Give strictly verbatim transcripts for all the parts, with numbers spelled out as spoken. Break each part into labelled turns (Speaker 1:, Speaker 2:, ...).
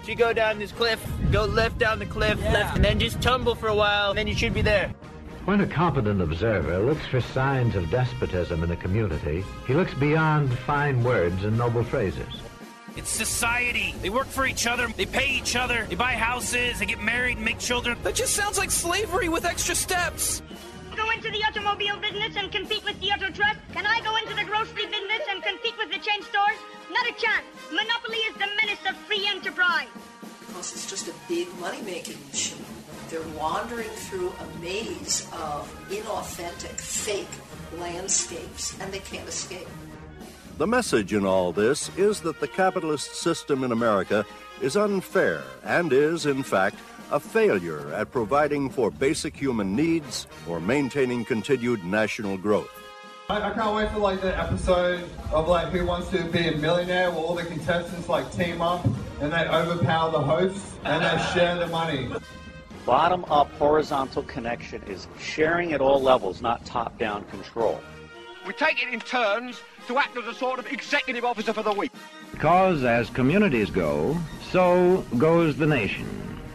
Speaker 1: So you go down this cliff, go left down the cliff,
Speaker 2: yeah.
Speaker 1: left, and then just tumble for a while, and then you should be there.
Speaker 3: When a competent observer looks for signs of despotism in a community, he looks beyond fine words and noble phrases.
Speaker 4: It's society. They work for each other. They pay each other. They buy houses. They get married and make children.
Speaker 2: That just sounds like slavery with extra steps.
Speaker 5: Go into the automobile business and compete with the auto trust? Can I go into the grocery business and compete with the chain stores? Not a chance. Monopoly is the menace of free enterprise.
Speaker 6: Because it's just a big money-making machine. They're wandering through a maze of inauthentic, fake landscapes, and they can't escape.
Speaker 7: The message in all this is that the capitalist system in America is unfair and is, in fact, a failure at providing for basic human needs or maintaining continued national growth.
Speaker 8: I, I can't wait for like the episode of like Who Wants to Be a Millionaire, where all the contestants like team up and they overpower the host and they share the money.
Speaker 9: Bottom-up horizontal connection is sharing at all levels, not top-down control.
Speaker 10: We take it in turns to act as a sort of executive officer for the week.
Speaker 3: Because as communities go, so goes the nation.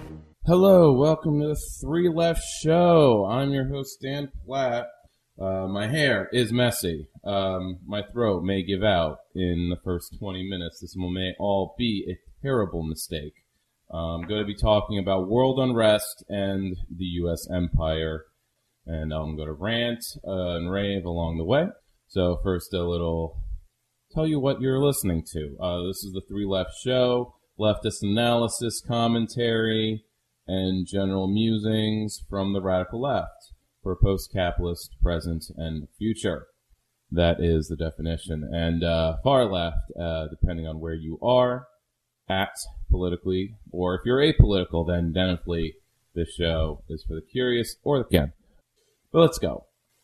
Speaker 11: Hello, welcome to the Three Left Show. I'm your host, Dan Platt. Uh, my hair is messy. Um, my throat may give out in the first twenty minutes. This may all be a terrible mistake. I'm going to be talking about world unrest and the U S empire, and I'm going to rant uh, and rave along the way. So first, a little tell you what you're listening to. Uh, this is the Three Left Show, leftist analysis, commentary, and general musings from the radical left for a post-capitalist present and future. That is the definition. And uh, far left, uh, depending on where you are at politically, or if you're apolitical, then definitely this show is for the curious or the can. But let's go.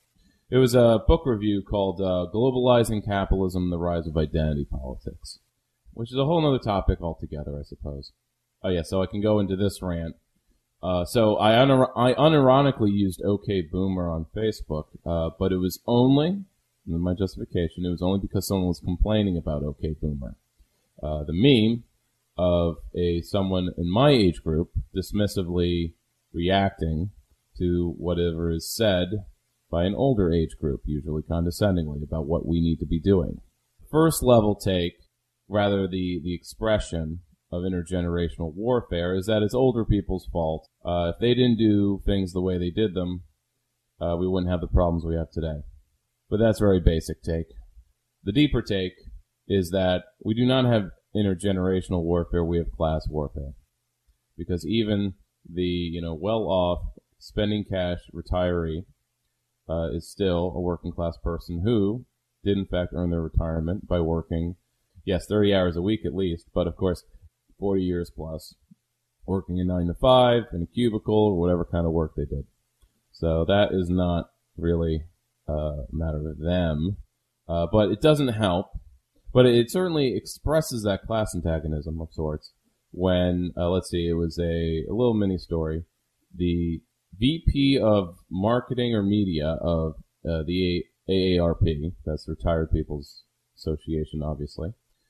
Speaker 11: It was a book review called uh, Globalizing Capitalism, The Rise of Identity Politics, which is a whole other topic altogether, I suppose. Oh yeah, so I can go into this rant. Uh, so I, unir- I unironically used OK Boomer on Facebook, uh, but it was only, in my justification, it was only because someone was complaining about OK Boomer. Uh, the meme of a someone in my age group dismissively reacting to whatever is said by an older age group, usually condescendingly, about what we need to be doing. First level take, rather the, the expression of intergenerational warfare, is that it's older people's fault. Uh, if they didn't do things the way they did them, uh, we wouldn't have the problems we have today. But that's a very basic take. The deeper take is that we do not have intergenerational warfare, we have class warfare. Because even the, you know, well-off, spending cash retiree uh, is still a working class person who did in fact earn their retirement by working, yes, thirty hours a week at least, but of course forty years plus, working a nine to five in a cubicle or whatever kind of work they did. So that is not really uh, a matter of them, uh, but it doesn't help. But it certainly expresses that class antagonism of sorts when, uh, let's see, it was a, a little mini story. The V P of marketing or media of uh, the A A R P, that's Retired People's Association, obviously.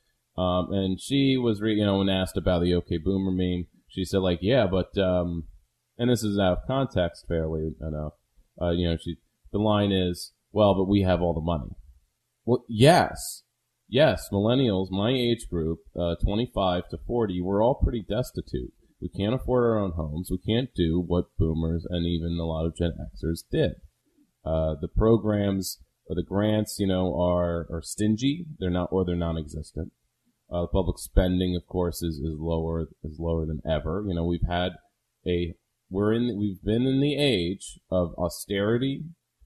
Speaker 11: Um, and she was, re- you know, when asked about the OK Boomer meme, she said, like, yeah, but, um, and this is out of context fairly enough. Uh, you know, she, the line is, well, but we have all the money. Well, yes. Yes, millennials, my age group, uh, twenty-five to forty, we're all pretty destitute. We can't afford our own homes. We can't do what boomers and even a lot of Gen Xers did. Uh, the programs or the grants, you know, are, are stingy. They're not, or they're non-existent. Uh, the public spending, of course, is, is lower, is lower than ever. You know, we've had a, we're in, we've been in the age of austerity,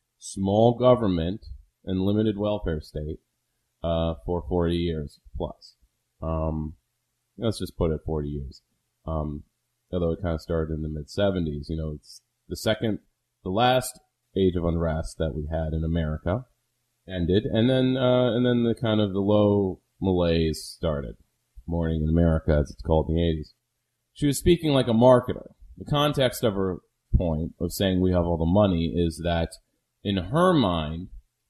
Speaker 11: small government, and limited welfare state. Uh, for forty years plus. Um, let's just put it forty years. Um, although it kind of started in the mid seventies, you know, it's the second, the last age of unrest that we had in America ended, and then, uh, and then the kind of the low malaise started. Morning in America, as it's called in the eighties. She was speaking like a marketer. The context of her point of saying we have all the money is that in her mind,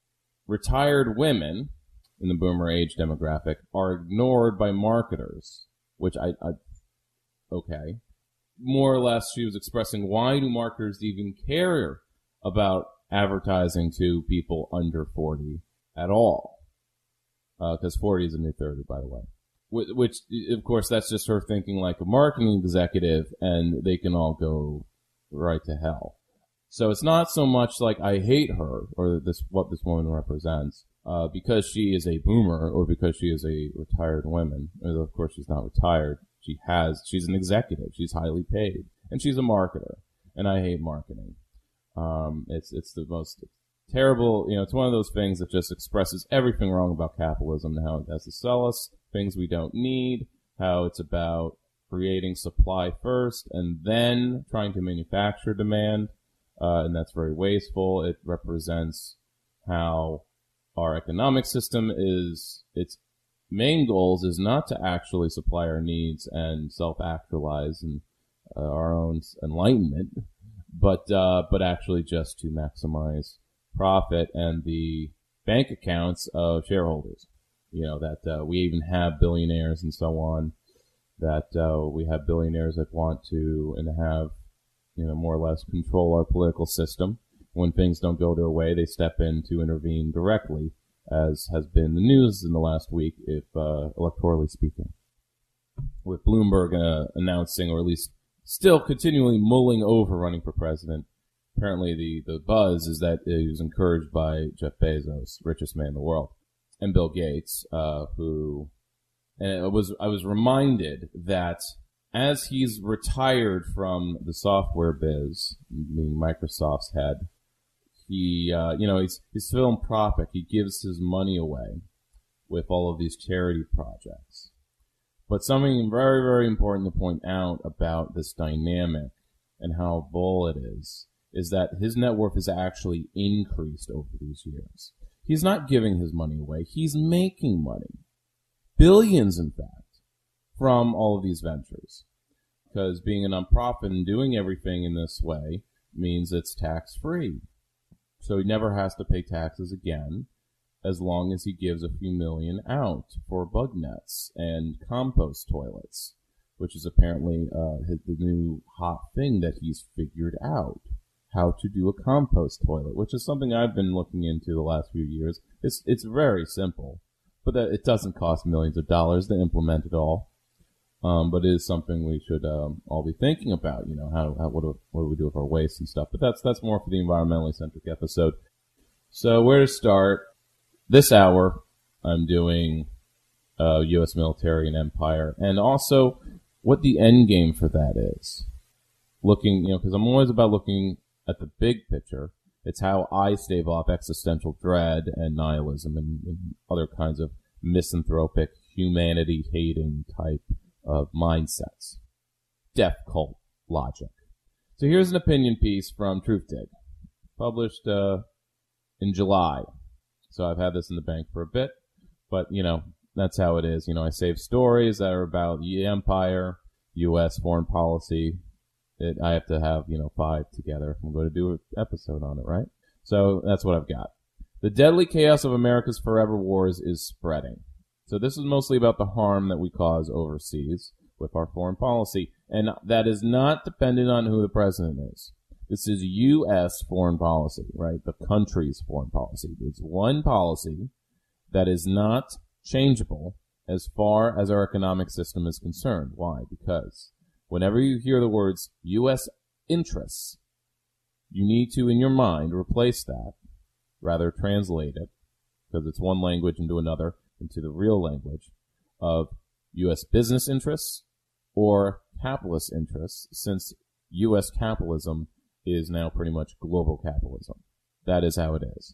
Speaker 11: retired women in the boomer age demographic are ignored by marketers, which I, I okay. More or less, she was expressing, why do marketers even care about advertising to people under forty at all? Because uh, forty is a new thirty, by the way. Which, which, of course, that's just her thinking like a marketing executive, and they can all go right to hell. So it's not so much like I hate her, or this what this woman represents, uh, because she is a boomer, or because she is a retired woman. Of course, she's not retired. She has, she's an executive. She's highly paid, and she's a marketer. And I hate marketing. Um, it's it's the most terrible, you know, it's one of those things that just expresses everything wrong about capitalism and how it has to sell us things we don't need, how it's about creating supply first and then trying to manufacture demand, uh, and that's very wasteful. It represents how our economic system is, its main goals is not to actually supply our needs and self-actualize and uh, our own enlightenment, but uh, but actually just to maximize profit and the bank accounts of shareholders. You know, that uh, we even have billionaires and so on, that uh, we have billionaires that want to and have, you know, more or less control our political system. When things don't go their way, they step in to intervene directly, as has been the news in the last week, if uh, electorally speaking. With Bloomberg uh, announcing, or at least still continually mulling over running for president. Apparently the, the buzz is that he was encouraged by Jeff Bezos, richest man in the world, and Bill Gates, uh, who, and it was, I was reminded that as he's retired from the software biz, meaning Microsoft's head, he, uh, you know, he's, he's philanthropic. He gives his money away with all of these charity projects. But something very, very important to point out about this dynamic and how bull it is, is that his net worth has actually increased over these years. He's not giving his money away. He's making money. Billions, in fact, from all of these ventures. Because being a nonprofit and doing everything in this way means it's tax-free. So he never has to pay taxes again, as long as he gives a few million out for bug nets and compost toilets, which is apparently uh, his, the new hot thing that he's figured out. How to do a compost toilet, which is something I've been looking into the last few years. It's it's very simple, but that it doesn't cost millions of dollars to implement it all. Um, but it is something we should um, all be thinking about. You know, how, how what do, what do we do with our waste and stuff? But that's that's more for the environmentally centric episode. So where to start? This hour, I'm doing uh, U S military and empire, and also what the end game for that is. Looking, you know, because I'm always about looking at the big picture. It's how I stave off existential dread and nihilism and, and other kinds of misanthropic, humanity-hating type of mindsets. Death cult logic. So here's an opinion piece from Truthdig, published uh, in July. So I've had this in the bank for a bit, but, you know, that's how it is. You know, I save stories that are about the empire, U S foreign policy. It, I have to have, you know, five together if I'm going to do an episode on it, right? So that's what I've got. The deadly chaos of America's forever wars is spreading. So this is mostly about the harm that we cause overseas with our foreign policy. And that is not dependent on who the president is. This is U S foreign policy, right? The country's foreign policy. It's one policy that is not changeable as far as our economic system is concerned. Why? Because whenever you hear the words U S interests, you need to, in your mind, replace that, rather translate it, because it's one language into another, into the real language of U S business interests or capitalist interests, since U S capitalism is now pretty much global capitalism. That is how it is.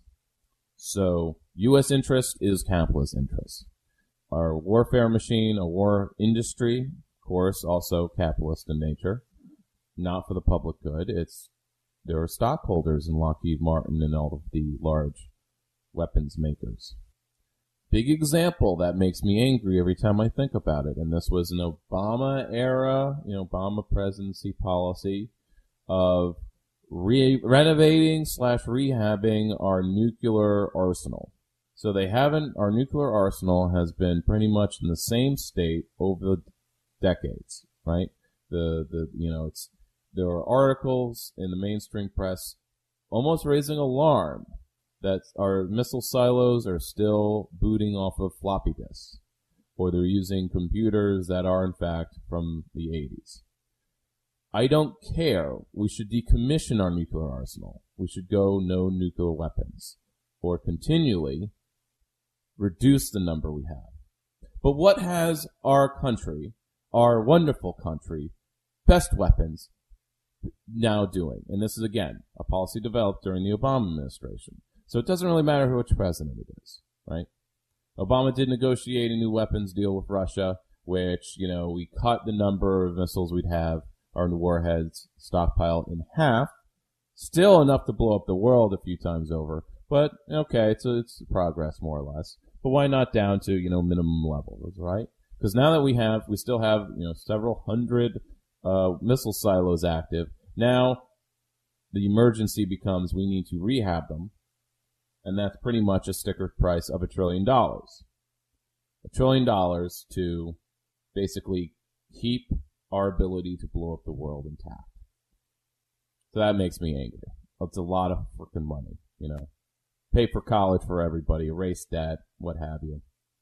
Speaker 11: So U S interest is capitalist interest. Our warfare machine, a war industry, course, also capitalist in nature, not for the public good. It's there are stockholders in Lockheed Martin and all of the large weapons makers. Big example that makes me angry every time I think about it, and this was an Obama era, you know, Obama presidency policy of re- renovating slash rehabbing our nuclear arsenal. So they haven't, our nuclear arsenal has been pretty much in the same state over the decades, right? The the you know it's there are articles in the mainstream press almost raising alarm that our missile silos are still booting off of floppy disks, or they're using computers that are in fact from the eighties. I don't care. We should decommission our nuclear arsenal. We should go no nuclear weapons, or continually reduce the number we have. But what has our country, our wonderful country, best weapons now doing? And this is, again, a policy developed during the Obama administration. So it doesn't really matter which president it is, right? Obama did negotiate a new weapons deal with Russia, which, you know, we cut the number of missiles we'd have, our warheads stockpile, in half. Still enough to blow up the world a few times over. But, okay, it's, a, it's progress, more or less. But why not down to, you know, minimum levels, right? Because now that we have, we still have, you know, several hundred uh, missile silos active. Now, the emergency becomes we need to rehab them. And that's pretty much a sticker price of a trillion dollars. A trillion dollars to basically keep our ability to blow up the world intact. So that makes me angry. It's a lot of freaking money, you know. Pay for college for everybody, erase debt, what have you.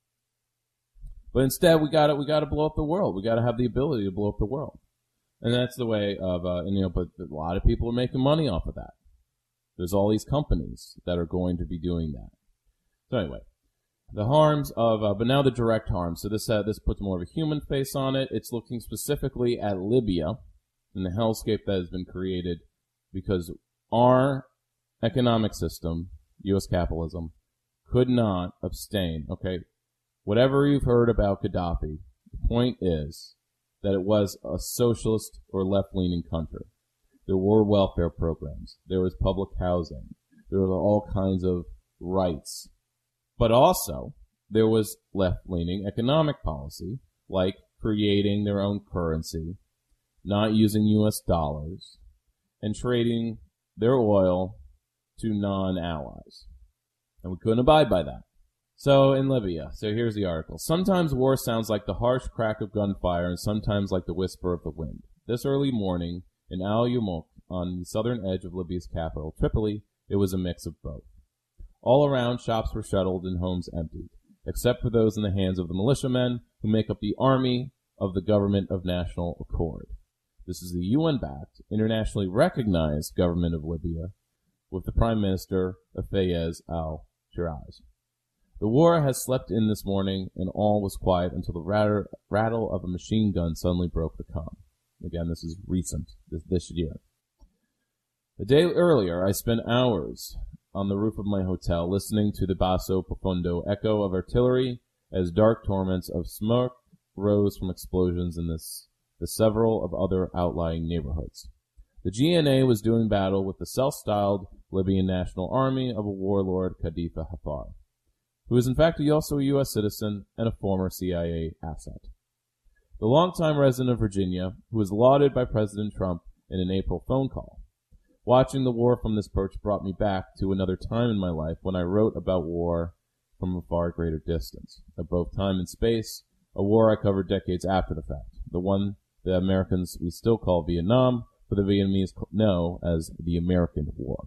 Speaker 11: But instead, we got to we got to blow up the world. We got to have the ability to blow up the world, and that's the way of uh, and, you know. But a lot of people are making money off of that. There's all these companies that are going to be doing that. So anyway, the harms of, uh, but now the direct harms. So this uh, this puts more of a human face on it. It's looking specifically at Libya and the hellscape that has been created because our economic system, U S capitalism, could not abstain. Okay, whatever you've heard about Gaddafi, the point is that it was a socialist or left-leaning country. There were welfare programs. There was public housing. There were all kinds of rights. But also, there was left-leaning economic policy, like creating their own currency, not using U S dollars, and trading their oil to non-allies. And we couldn't abide by that. So, in Libya, so here's the article. Sometimes war sounds like the harsh crack of gunfire and sometimes like the whisper of the wind. This early morning, in Al Yamuk, on the southern edge of Libya's capital, Tripoli, it was a mix of both. All around, shops were shuttled and homes emptied, except for those in the hands of the militiamen who make up the army of the Government of National Accord. This is the U N-backed, internationally recognized government of Libya, with the Prime Minister of Fayez al-Shiraz. The war has slept in this morning, and all was quiet until the rattle of a machine gun suddenly broke the calm. Again, this is recent, this, this year. A day earlier, I spent hours on the roof of my hotel listening to the basso profundo echo of artillery as dark torments of smoke rose from explosions in this, the several of other outlying neighborhoods. The G N A was doing battle with the self-styled Libyan National Army of a warlord, Khalifa Haftar, who is in fact also a U S citizen and a former C I A asset. The longtime resident of Virginia, who was lauded by President Trump in an April phone call. Watching the war from this perch brought me back to another time in my life when I wrote about war from a far greater distance, of both time and space, a war I covered decades after the fact, the one the Americans we still call Vietnam, but the Vietnamese know as the American War.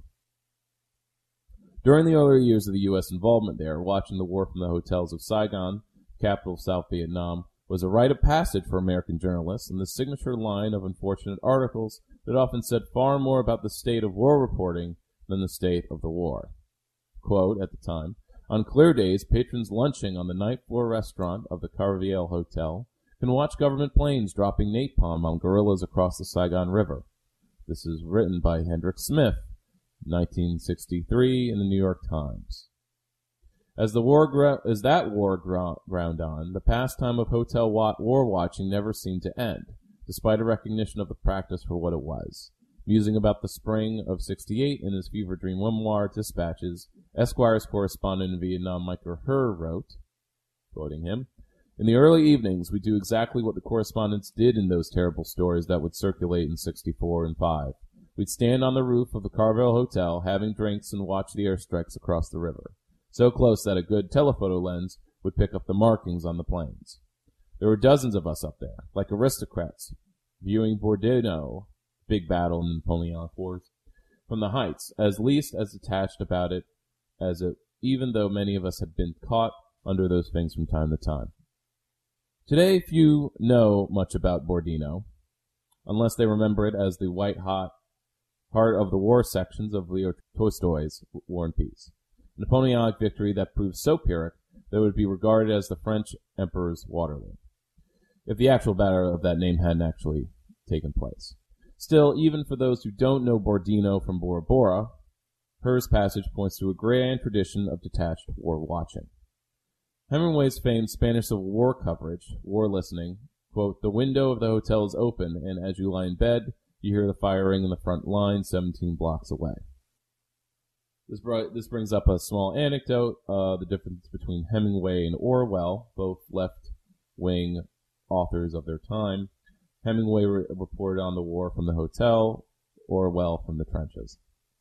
Speaker 11: During the earlier years of the U S involvement there, watching the war from the hotels of Saigon, capital of South Vietnam, was a rite of passage for American journalists and the signature line of unfortunate articles that often said far more about the state of war reporting than the state of the war. Quote, at the time, on clear days, patrons lunching on the ninth floor restaurant of the Carviel Hotel can watch government planes dropping napalm on guerrillas across the Saigon River. This is written by Hendrik Smith, nineteen sixty-three, in the New York Times. As the war gra- as that war gro- ground on, the pastime of hotel wa- war watching never seemed to end, despite a recognition of the practice for what it was. Musing about the spring of sixty-eight in his fever dream memoir, Dispatches, Esquire's correspondent in Vietnam, Michael Herr, wrote, quoting him, "In the early evenings, we do exactly what the correspondents did in those terrible stories that would circulate in sixty-four and five. We'd stand on the roof of the Carvel Hotel, having drinks and watch the airstrikes across the river, so close that a good telephoto lens would pick up the markings on the planes. There were dozens of us up there, like aristocrats, viewing Borodino, big battle in the Napoleonic Wars, from the heights, as least as attached about it as it, even though many of us had been caught under those things from time to time. Today, few know much about Borodino, unless they remember it as the white-hot heart of the war sections of Leo Tolstoy's War and Peace. A Napoleonic victory that proved so Pyrrhic that it would be regarded as the French Emperor's Waterloo, if the actual battle of that name hadn't actually taken place. Still, even for those who don't know Borodino from Bora Bora, Her's passage points to a grand tradition of detached war watching. Hemingway's famed Spanish Civil War coverage, war listening, quote, "The window of the hotel is open, and as you lie in bed, you hear the firing in the front line seventeen blocks away." This, brought, this brings up a small anecdote, uh, the difference between Hemingway and Orwell, both left-wing authors of their time. Hemingway re- reported on the war from the hotel, Orwell from the trenches.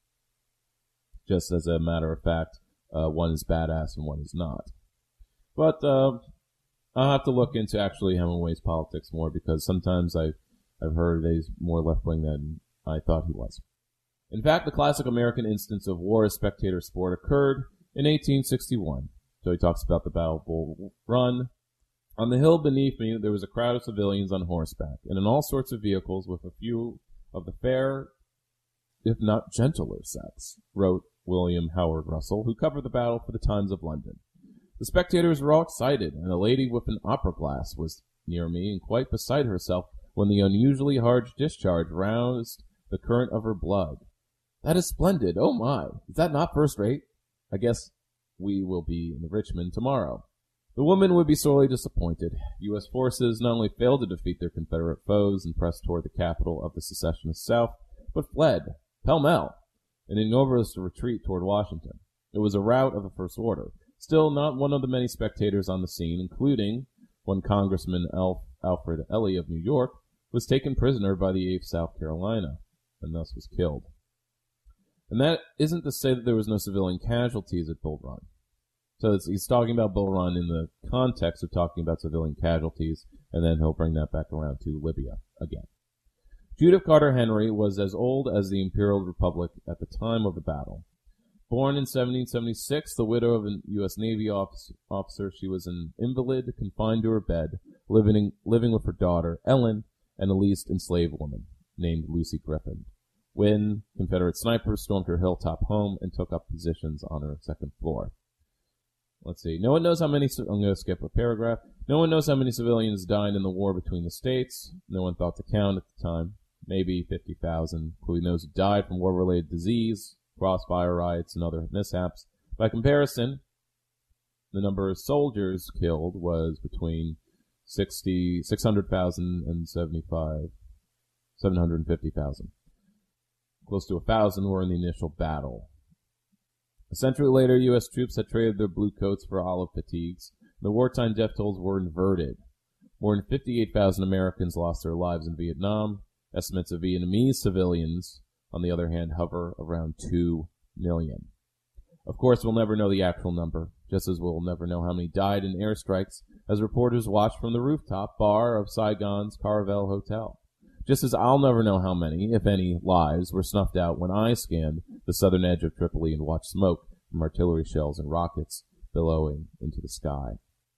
Speaker 11: Just as a matter of fact, uh, one is badass and one is not. But uh, I'll have to look into actually Hemingway's politics more, because sometimes I've, I've heard that he's more left-wing than I thought he was. In fact, the classic American instance of war as spectator sport occurred in eighteen sixty-one. So he talks about the Battle of Bull Run. On the hill beneath me, there was a crowd of civilians on horseback, and in all sorts of vehicles with a few of the fair, if not gentler sex, wrote William Howard Russell, who covered the battle for the Times of London. The spectators were all excited, and a lady with an opera glass was near me and quite beside herself when the unusually hard discharge roused the current of her blood. "That is splendid. Oh, my. Is that not first rate? I guess we will be in Richmond tomorrow." The woman would be sorely disappointed. U S forces not only failed to defeat their Confederate foes and press toward the capital of the secessionist South, but fled, pell-mell, in an ignominious retreat toward Washington. It was a rout of the first order. Still, not one of the many spectators on the scene, including one Congressman Alf, Alfred Elley of New York, was taken prisoner by the eighth South Carolina, and thus was killed. And that isn't to say that there was no civilian casualties at Bull Run. So it's, he's talking about Bull Run in the context of talking about civilian casualties, and then he'll bring that back around to Libya again. Judith Carter Henry was as old as the Imperial Republic at the time of the battle. Born in seventeen seventy-six, the widow of a U S Navy officer, she was an invalid, confined to her bed, living, living with her daughter, Ellen, and a leased enslaved woman named Lucy Griffin, when Confederate snipers stormed her hilltop home and took up positions on her second floor. Let's see. No one knows how many... I'm going to skip a paragraph. No one knows how many civilians died in the war between the states. No one thought to count at the time. Maybe fifty thousand, including those who died from war-related disease, crossfire riots, and other mishaps. By comparison, the number of soldiers killed was between sixty, six hundred thousand and seventy-five, seven hundred fifty thousand. Close to a thousand were in the initial battle. A century later, U S troops had traded their blue coats for olive fatigues. The wartime death tolls were inverted. More than fifty-eight thousand Americans lost their lives in Vietnam. Estimates of Vietnamese civilians, on the other hand, hover around two million. Of course, we'll never know the actual number, just as we'll never know how many died in airstrikes as reporters watched from the rooftop bar of Saigon's Caravelle Hotel. Just as I'll never know how many, if any, lives were snuffed out when I scanned the southern edge of Tripoli and watched smoke from artillery shells and rockets billowing into the sky.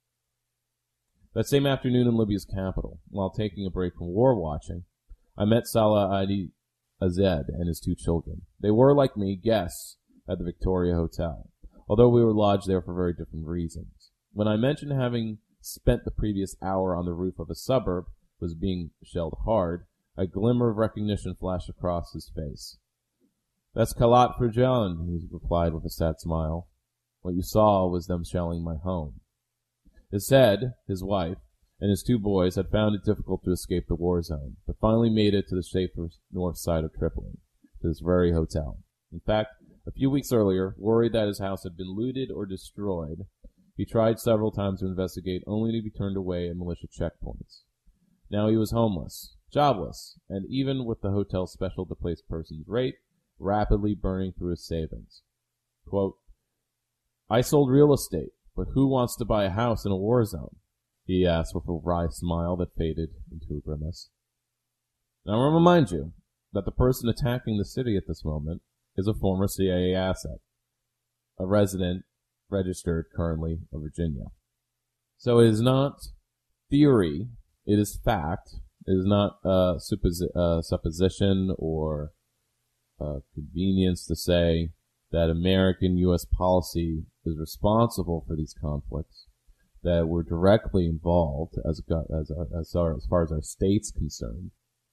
Speaker 11: That same afternoon in Libya's capital, while taking a break from war watching, I met Salah Adi Azed and his two children. They were, like me, guests at the Victoria Hotel, although we were lodged there for very different reasons. When I mentioned having spent the previous hour on the roof of a suburb was being shelled hard, a glimmer of recognition flashed across his face. "That's Kalat Frijan," he replied with a sad smile. "What you saw was them shelling my home." Azed, his wife, and his two boys had found it difficult to escape the war zone, but finally made it to the safer north side of Tripoli, to this very hotel. In fact, a few weeks earlier, worried that his house had been looted or destroyed, he tried several times to investigate, only to be turned away at militia checkpoints. Now he was homeless, jobless, and even with the hotel's special displaced persons rate, rapidly burning through his savings. Quote, "I sold real estate, but who wants to buy a house in a war zone?" he asked with a wry smile that faded into a grimace. Now, I want to remind you that the person attacking the city at this moment is a former C I A asset, a resident registered currently of Virginia. So it is not theory, it is fact. It is not uh, supposi- uh, supposition or uh, convenience to say that American U S policy is responsible for these conflicts, that we're directly involved as as as far as, far as our state's concerned.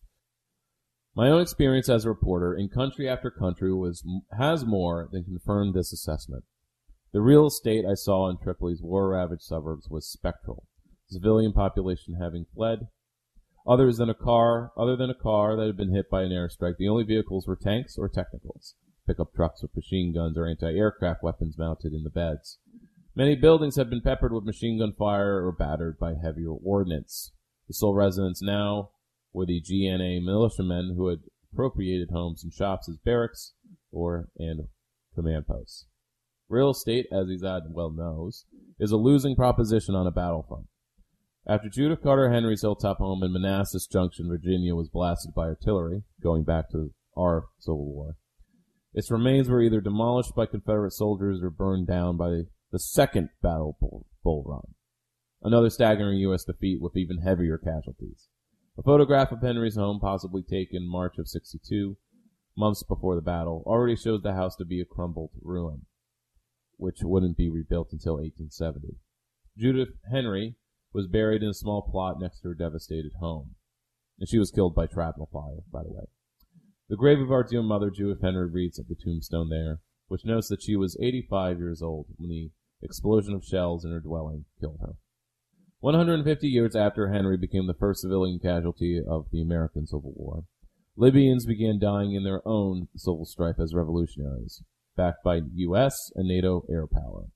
Speaker 11: My own experience as a reporter in country after country was has more than confirmed this assessment. The real estate I saw in Tripoli's war-ravaged suburbs was spectral, the civilian population having fled. Others than a car, other than a car that had been hit by an airstrike, the only vehicles were tanks or technicals, pickup trucks with machine guns or anti-aircraft weapons mounted in the beds. Many buildings had been peppered with machine gun fire or battered by heavier ordnance. The sole residents now were the G N A militiamen who had appropriated homes and shops as barracks or and command posts. Real estate, as Izad well knows, is a losing proposition on a battlefront. After Judith Carter Henry's hilltop home in Manassas Junction, Virginia, was blasted by artillery, going back to our Civil War, its remains were either demolished by Confederate soldiers or burned down by the second Battle Bull, Bull Run, another staggering U S defeat with even heavier casualties. A photograph of Henry's home, possibly taken March of sixty-two, months before the battle, already shows the house to be a crumbled ruin, which wouldn't be rebuilt until eighteen seventy. Judith Henry was buried in a small plot next to her devastated home, and she was killed by shrapnel fire, by the way. The grave of our dear mother, Judith Henry, reads at the tombstone there, which notes that she was eighty-five years old when the explosion of shells in her dwelling killed her. one hundred fifty years after Henry became the first civilian casualty of the American Civil War, Libyans began dying in their own civil strife as revolutionaries, backed by U S and NATO air power.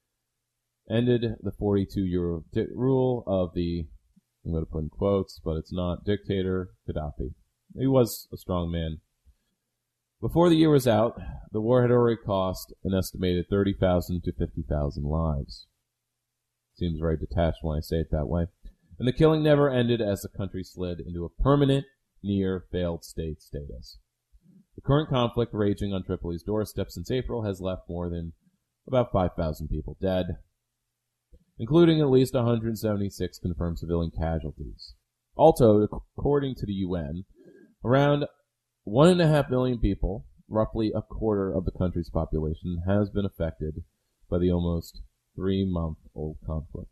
Speaker 11: Ended the forty-two-year di- rule of the, I'm going to put in quotes, but it's not, dictator Gaddafi. He was a strong man. Before the year was out, the war had already cost an estimated thirty thousand to fifty thousand lives. Seems very detached when I say it that way. And the killing never ended as the country slid into a permanent, near-failed state status. The current conflict raging on Tripoli's doorstep since April has left more than about five thousand people dead, including at least one hundred seventy-six confirmed civilian casualties. Also, according to the U N, around one and a half million people, roughly a quarter of the country's population, has been affected by the almost three-month-old conflict.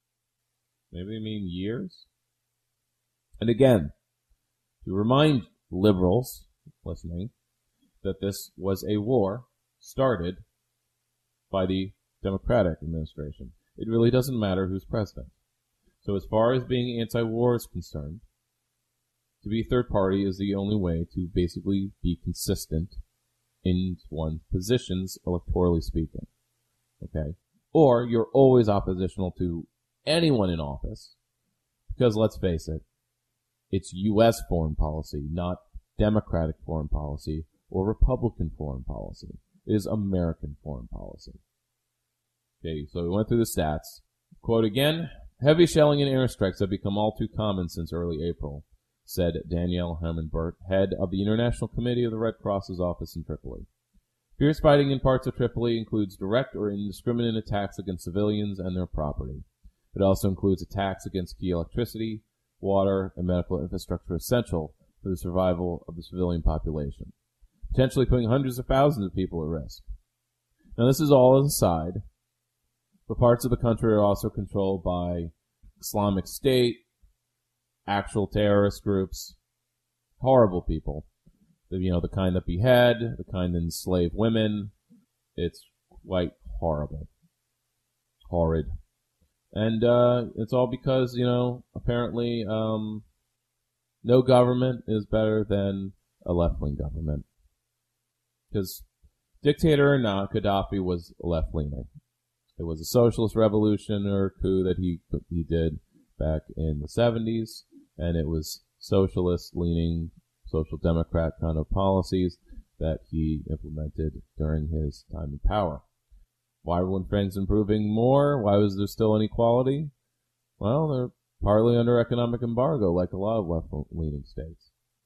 Speaker 11: Maybe they mean years? And again, to remind liberals listening that this was a war started by the Democratic administration. It really doesn't matter who's president. So as far as being anti-war is concerned, to be third party is the only way to basically be consistent in one's positions, electorally speaking. Okay? Or you're always oppositional to anyone in office, because let's face it, it's U S foreign policy, not Democratic foreign policy or Republican foreign policy. It is American foreign policy. Okay, so we went through the stats. Quote again, heavy shelling and airstrikes have become all too common since early April, said Danielle Hermanbert, head of the International Committee of the Red Cross's office in Tripoli. Fierce fighting in parts of Tripoli includes direct or indiscriminate attacks against civilians and their property. It also includes attacks against key electricity, water, and medical infrastructure essential for the survival of the civilian population, potentially putting hundreds of thousands of people at risk. Now, this is all aside, but parts of the country are also controlled by Islamic State, actual terrorist groups, horrible people. The, you know, the kind that behead, the kind that enslave women. It's quite horrible. Horrid. And uh, it's all because, you know, apparently um, no government is better than a left-wing government. Because, dictator or not, Gaddafi was left-leaning. It was a socialist revolution or coup that he he did back in the seventies, and it was socialist-leaning, social democrat kind of policies that he implemented during his time in power. Why weren't things improving more? Why was there still inequality? Well, they're partly under economic embargo, like a lot of left-leaning states.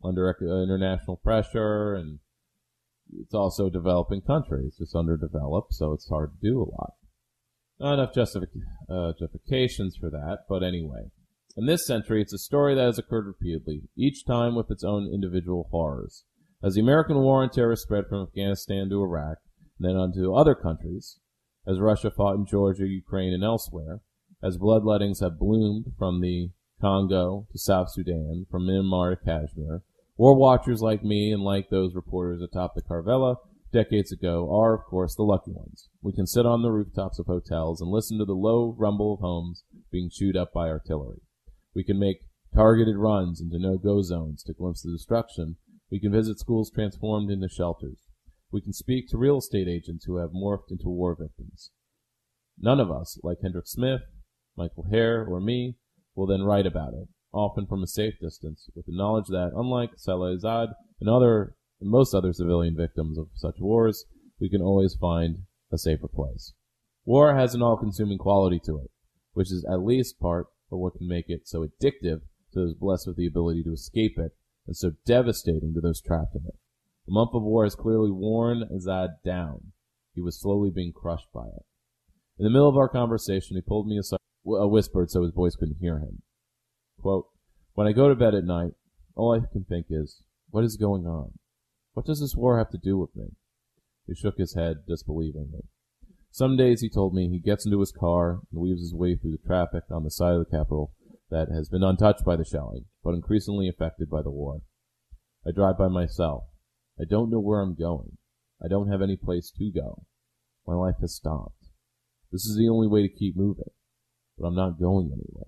Speaker 11: under international pressure, and it's also a developing country. It's just underdeveloped, so it's hard to do a lot. Not enough justific- uh, justifications for that, but anyway. In this century, it's a story that has occurred repeatedly, each time with its own individual horrors. As the American war on terror spread from Afghanistan to Iraq, and then on to other countries, as Russia fought in Georgia, Ukraine, and elsewhere, as bloodlettings have bloomed from the Congo to South Sudan, from Myanmar to Kashmir, war watchers like me and like those reporters atop the Carvela decades ago are, of course, the lucky ones. We can sit on the rooftops of hotels and listen to the low rumble of homes being chewed up by artillery. We can make targeted runs into no-go zones to glimpse the destruction. We can visit schools transformed into shelters. We can speak to real estate agents who have morphed into war victims. None of us, like Hendrik Smith, Michael Hare, or me, will then write about it, often from a safe distance, with the knowledge that, unlike Salah Azad and other and most other civilian victims of such wars, we can always find a safer place. War has an all-consuming quality to it, which is at least part of what can make it so addictive to those blessed with the ability to escape it, and so devastating to those trapped in it. The month of war has clearly worn Azad down. He was slowly being crushed by it. In the middle of our conversation, he pulled me aside, uh, whispered so his voice couldn't hear him. Quote, "When I go to bed at night, all I can think is, what is going on? What does this war have to do with me?" He shook his head disbelievingly. Some days, he told me, he gets into his car and weaves his way through the traffic on the side of the Capitol that has been untouched by the shelling, but increasingly affected by the war. I drive by myself. I don't know where I'm going. I don't have any place to go. My life has stopped. This is the only way to keep moving, but I'm not going anywhere.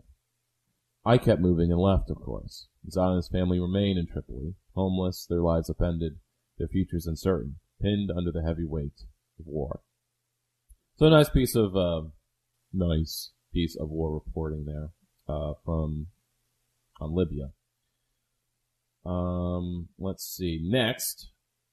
Speaker 11: I kept moving and left, of course. Azad and his family remain in Tripoli, homeless, their lives upended, their futures uncertain, pinned under the heavy weight of war. So a nice piece of, uh, nice piece of war reporting there, uh, from, on Libya. Um, let's see. Next.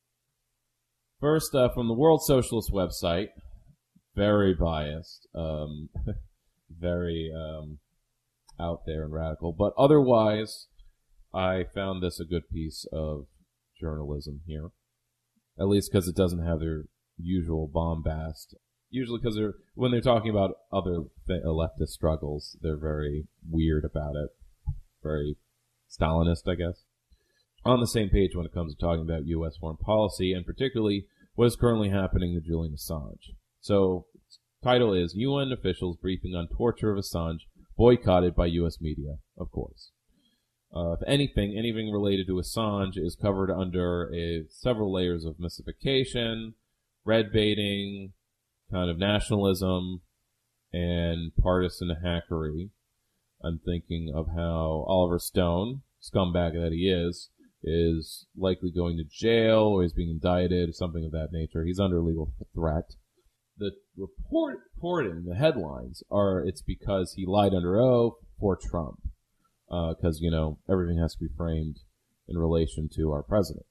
Speaker 11: First, uh, from the World Socialist website. Very biased. Um, very, um, out there and radical. But otherwise, I found this a good piece of journalism here. At least because it doesn't have their usual bombast. Usually because they're, when they're talking about other leftist struggles, they're very weird about it. Very Stalinist, I guess. On the same page when it comes to talking about U S foreign policy, and particularly what is currently happening to Julian Assange. So, title is, U N officials briefing on torture of Assange, boycotted by U S media, of course. Uh, if anything, anything related to Assange is covered under a, several layers of mystification, red baiting, kind of nationalism, and partisan hackery. I'm thinking of how Oliver Stone, scumbag that he is, is likely going to jail, or he's being indicted, or something of that nature. He's under legal threat. The report, reporting, the headlines are, it's because he lied under oath for Trump. Because, uh, you know, everything has to be framed in relation to our president.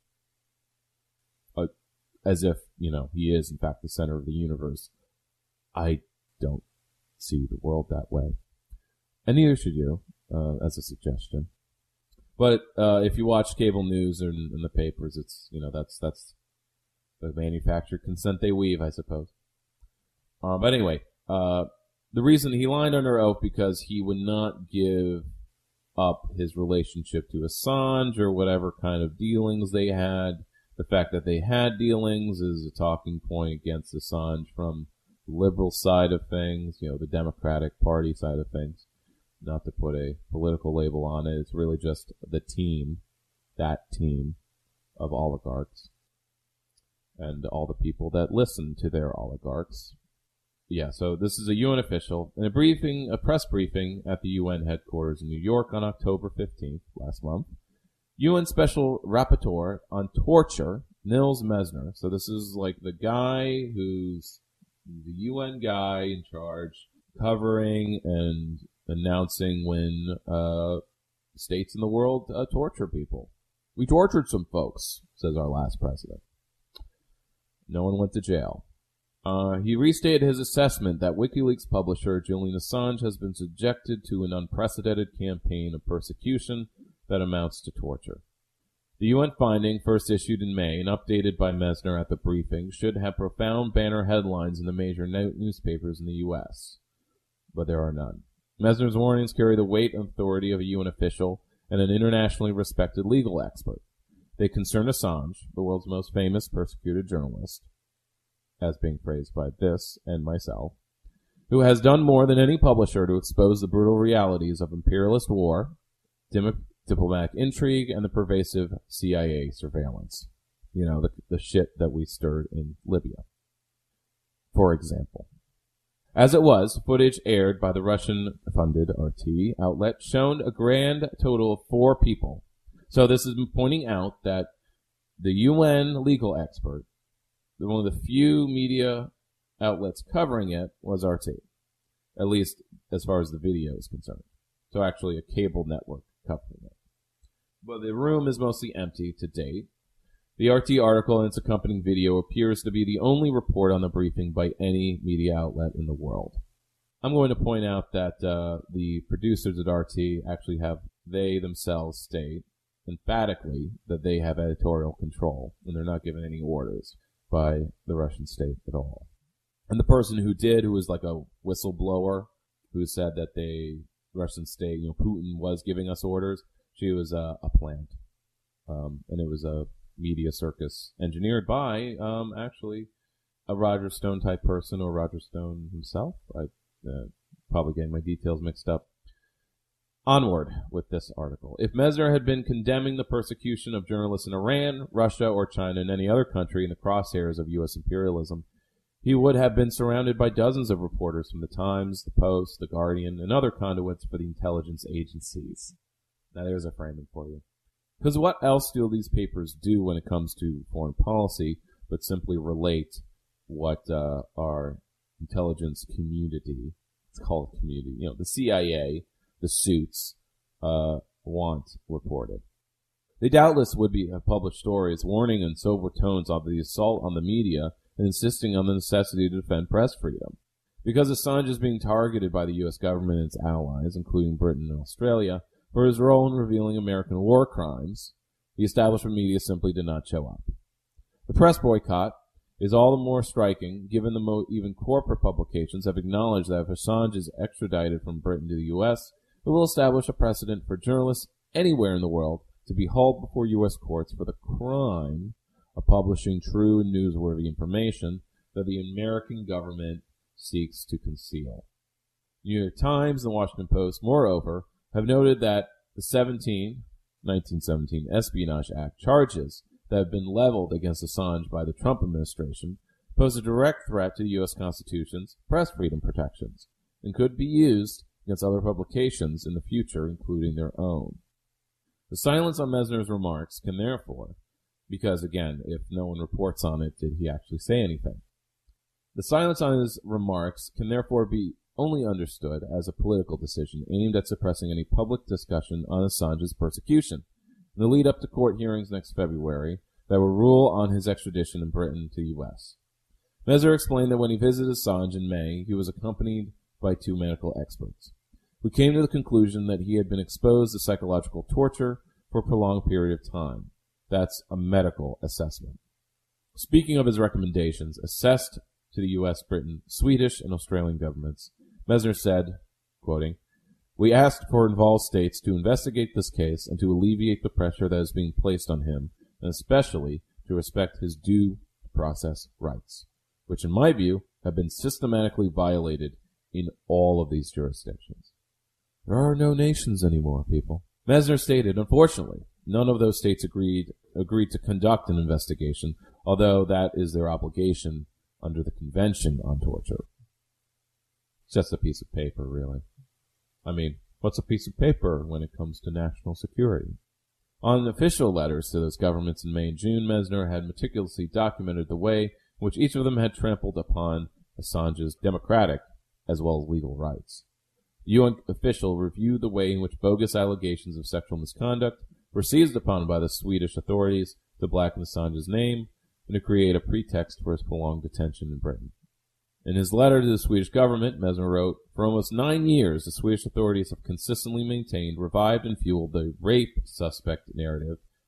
Speaker 11: Uh, as if, you know, he is, in fact, the center of the universe. I don't see the world that way. And neither should you, uh, as a suggestion. But uh, if you watch cable news and, and the papers, it's, you know, that's that's the manufactured consent they weave, I suppose. Uh, but anyway, uh, the reason he lied under oath because he would not give up his relationship to Assange or whatever kind of dealings they had. The fact that they had dealings is a talking point against Assange from the liberal side of things, you know, the Democratic Party side of things. Not to put a political label on it, it's really just the team, that team of oligarchs and all the people that listen to their oligarchs. Yeah, so this is a U N official in a briefing, a press briefing at the U N headquarters in New York on October fifteenth, last month. U N Special Rapporteur on Torture, Nils Messner. So this is like the guy who's the U N guy in charge, covering and announcing when uh, states in the world uh, torture people. We tortured some folks, says our last president. No one went to jail. Uh, he restated his assessment that WikiLeaks publisher Julian Assange has been subjected to an unprecedented campaign of persecution that amounts to torture. The U N finding, first issued in May and updated by Messner at the briefing, should have profound banner headlines in the major no- newspapers in the U S, but there are none. Messner's warnings carry the weight and authority of a U N official and an internationally respected legal expert. They concern Assange, the world's most famous persecuted journalist, as being praised by this and myself, who has done more than any publisher to expose the brutal realities of imperialist war, dim- diplomatic intrigue, and the pervasive C I A surveillance. You know, the, the shit that we stirred in Libya, for example. As it was, footage aired by the Russian-funded R T outlet showed a grand total of four people. So this is pointing out that the U N legal expert, one of the few media outlets covering it, was R T, at least as far as the video is concerned. So actually a cable network covering it. But the room is mostly empty to date. The R T article and its accompanying video appears to be the only report on the briefing by any media outlet in the world. I'm going to point out that uh, the producers at R T actually have, they themselves state emphatically that they have editorial control, and they're not given any orders by the Russian state at all. And the person who did, who was like a whistleblower, who said that they, Russian state, you know, Putin was giving us orders, she was uh, a plant. Um, and it was a media circus engineered by, um, actually, a Roger Stone type person, or Roger Stone himself. I uh, probably getting my details mixed up. Onward with this article. If Messner had been condemning the persecution of journalists in Iran, Russia, or China, and any other country in the crosshairs of U S imperialism, he would have been surrounded by dozens of reporters from the Times, the Post, the Guardian, and other conduits for the intelligence agencies. Now there's a framing for you. Because what else do these papers do when it comes to foreign policy but simply relate what uh, our intelligence community, it's called community, you know, the C I A, the suits, uh, want reported. They doubtless would be have published stories warning in sober tones of the assault on the media and insisting on the necessity to defend press freedom. Because Assange is being targeted by the U S government and its allies, including Britain and Australia, for his role in revealing American war crimes, the establishment media simply did not show up. The press boycott is all the more striking given the mo- even corporate publications have acknowledged that if Assange is extradited from Britain to the U S, it will establish a precedent for journalists anywhere in the world to be hauled before U S courts for the crime of publishing true and newsworthy information that the American government seeks to conceal. The New York Times and the Washington Post, moreover, have noted that the seventeen, nineteen seventeen Espionage Act charges that have been leveled against Assange by the Trump administration pose a direct threat to the U S Constitution's press freedom protections and could be used against other publications in the future, including their own. The silence on Messner's remarks can therefore, because again, if no one reports on it, did he actually say anything? The silence on his remarks can therefore be only understood as a political decision aimed at suppressing any public discussion on Assange's persecution in the lead up to court hearings next February that will rule on his extradition in Britain to the U S. Messner explained that when he visited Assange in May, he was accompanied by two medical experts who came to the conclusion that he had been exposed to psychological torture for a prolonged period of time. That's a medical assessment. Speaking of his recommendations, assessed to the U S, Britain, Swedish, and Australian governments, Messner said, quoting, "We asked for involved states to investigate this case and to alleviate the pressure that is being placed on him, and especially to respect his due process rights, which in my view have been systematically violated in all of these jurisdictions." There are no nations anymore, people. Messner stated, unfortunately, none of those states agreed agreed to conduct an investigation, although that is their obligation under the Convention on Torture. It's just a piece of paper, really. I mean, what's a piece of paper when it comes to national security? On official letters to those governments in May and June, Messner had meticulously documented the way in which each of them had trampled upon Assange's democratic as well as legal rights. The U N official reviewed the way in which bogus allegations of sexual misconduct were seized upon by the Swedish authorities to blacken Assange's name and to create a pretext for his prolonged detention in Britain. In his letter to the Swedish government, Messner wrote, "For almost nine years, the Swedish authorities have consistently maintained, revived, and fueled the rape suspect narrative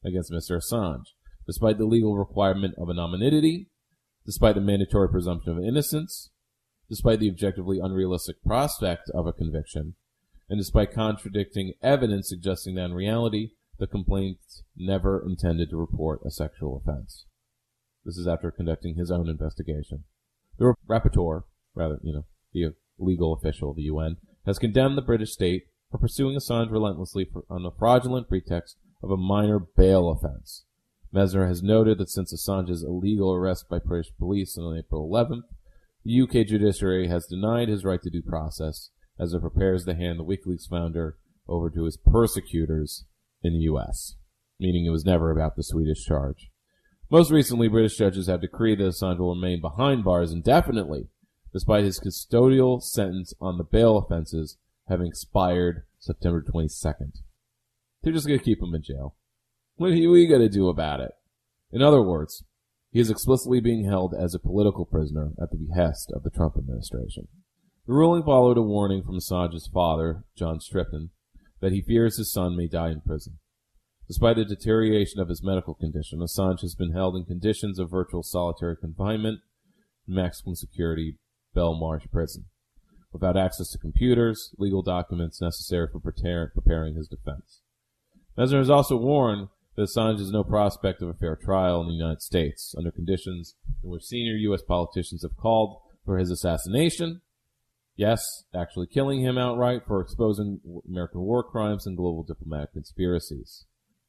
Speaker 11: against Mister Assange, despite the legal requirement of anonymity, despite the mandatory presumption of innocence, despite the objectively unrealistic prospect of a conviction, and despite contradicting evidence suggesting that in reality, the complainant never intended to report a sexual offense. This is after conducting his own investigation. The rapporteur, rather, you know, the legal official of the U N, has condemned the British state for pursuing Assange relentlessly for, on the fraudulent pretext of a minor bail offense. Messner has noted that since Assange's illegal arrest by British police on April eleventh, the U K judiciary has denied his right to due process as it prepares to hand the WikiLeaks founder over to his persecutors in the U S, meaning it was never about the Swedish charge. Most recently, British judges have decreed that Assange will remain behind bars indefinitely, despite his custodial sentence on the bail offenses having expired September twenty-second. They're just going to keep him in jail. What are we going to do about it? In other words, he is explicitly being held as a political prisoner at the behest of the Trump administration. The ruling followed a warning from Assange's father, John Strickland, that he fears his son may die in prison. Despite the deterioration of his medical condition, Assange has been held in conditions of virtual solitary confinement in maximum security Belmarsh prison, without access to computers, legal documents necessary for prepare, preparing his defense. Messner has also warned that Assange has no prospect of a fair trial in the United States, under conditions in which senior U S politicians have called for his assassination, yes, actually killing him outright for exposing American war crimes and global diplomatic conspiracies.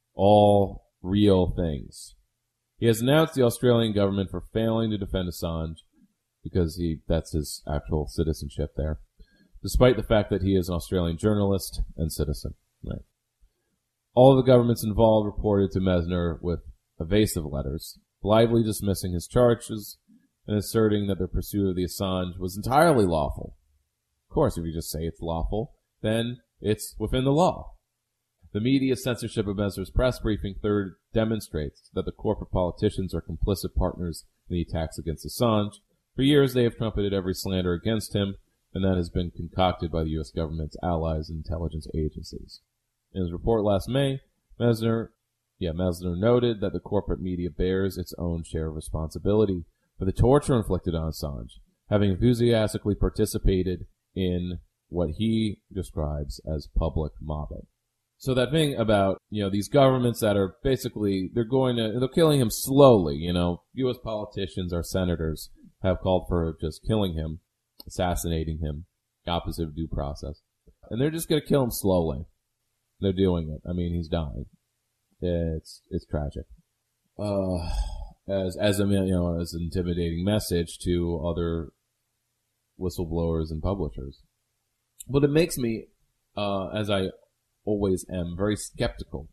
Speaker 11: All real things. He has announced the Australian government for failing to defend Assange, because he that's his actual citizenship there, despite the fact that he is an Australian journalist and citizen. Right. All of the governments involved reported to Messner with evasive letters, blithely dismissing his charges and asserting that their pursuit of the Assange was entirely lawful. Of course, if you just say it's lawful, then it's within the law. The media censorship of Messner's press briefing third demonstrates that the corporate politicians are complicit partners in the attacks against Assange. For years, they have trumpeted every slander against him, and that has been concocted by the U S government's allies and intelligence agencies. In his report last May, Messner, yeah, Messner noted that the corporate media bears its own share of responsibility for the torture inflicted on Assange, having enthusiastically participated in what he describes as public mobbing. So that thing about, you know, these governments that are basically, they're going to, they're killing him slowly, you know, U S politicians, our senators, have called for just killing him, assassinating him, opposite of due process. And they're just going to kill him slowly. They're doing it. I mean, he's dying. It's it's tragic. Uh, as as a you know as an intimidating message to other whistleblowers and publishers. But it makes me, uh, as I always am, very skeptical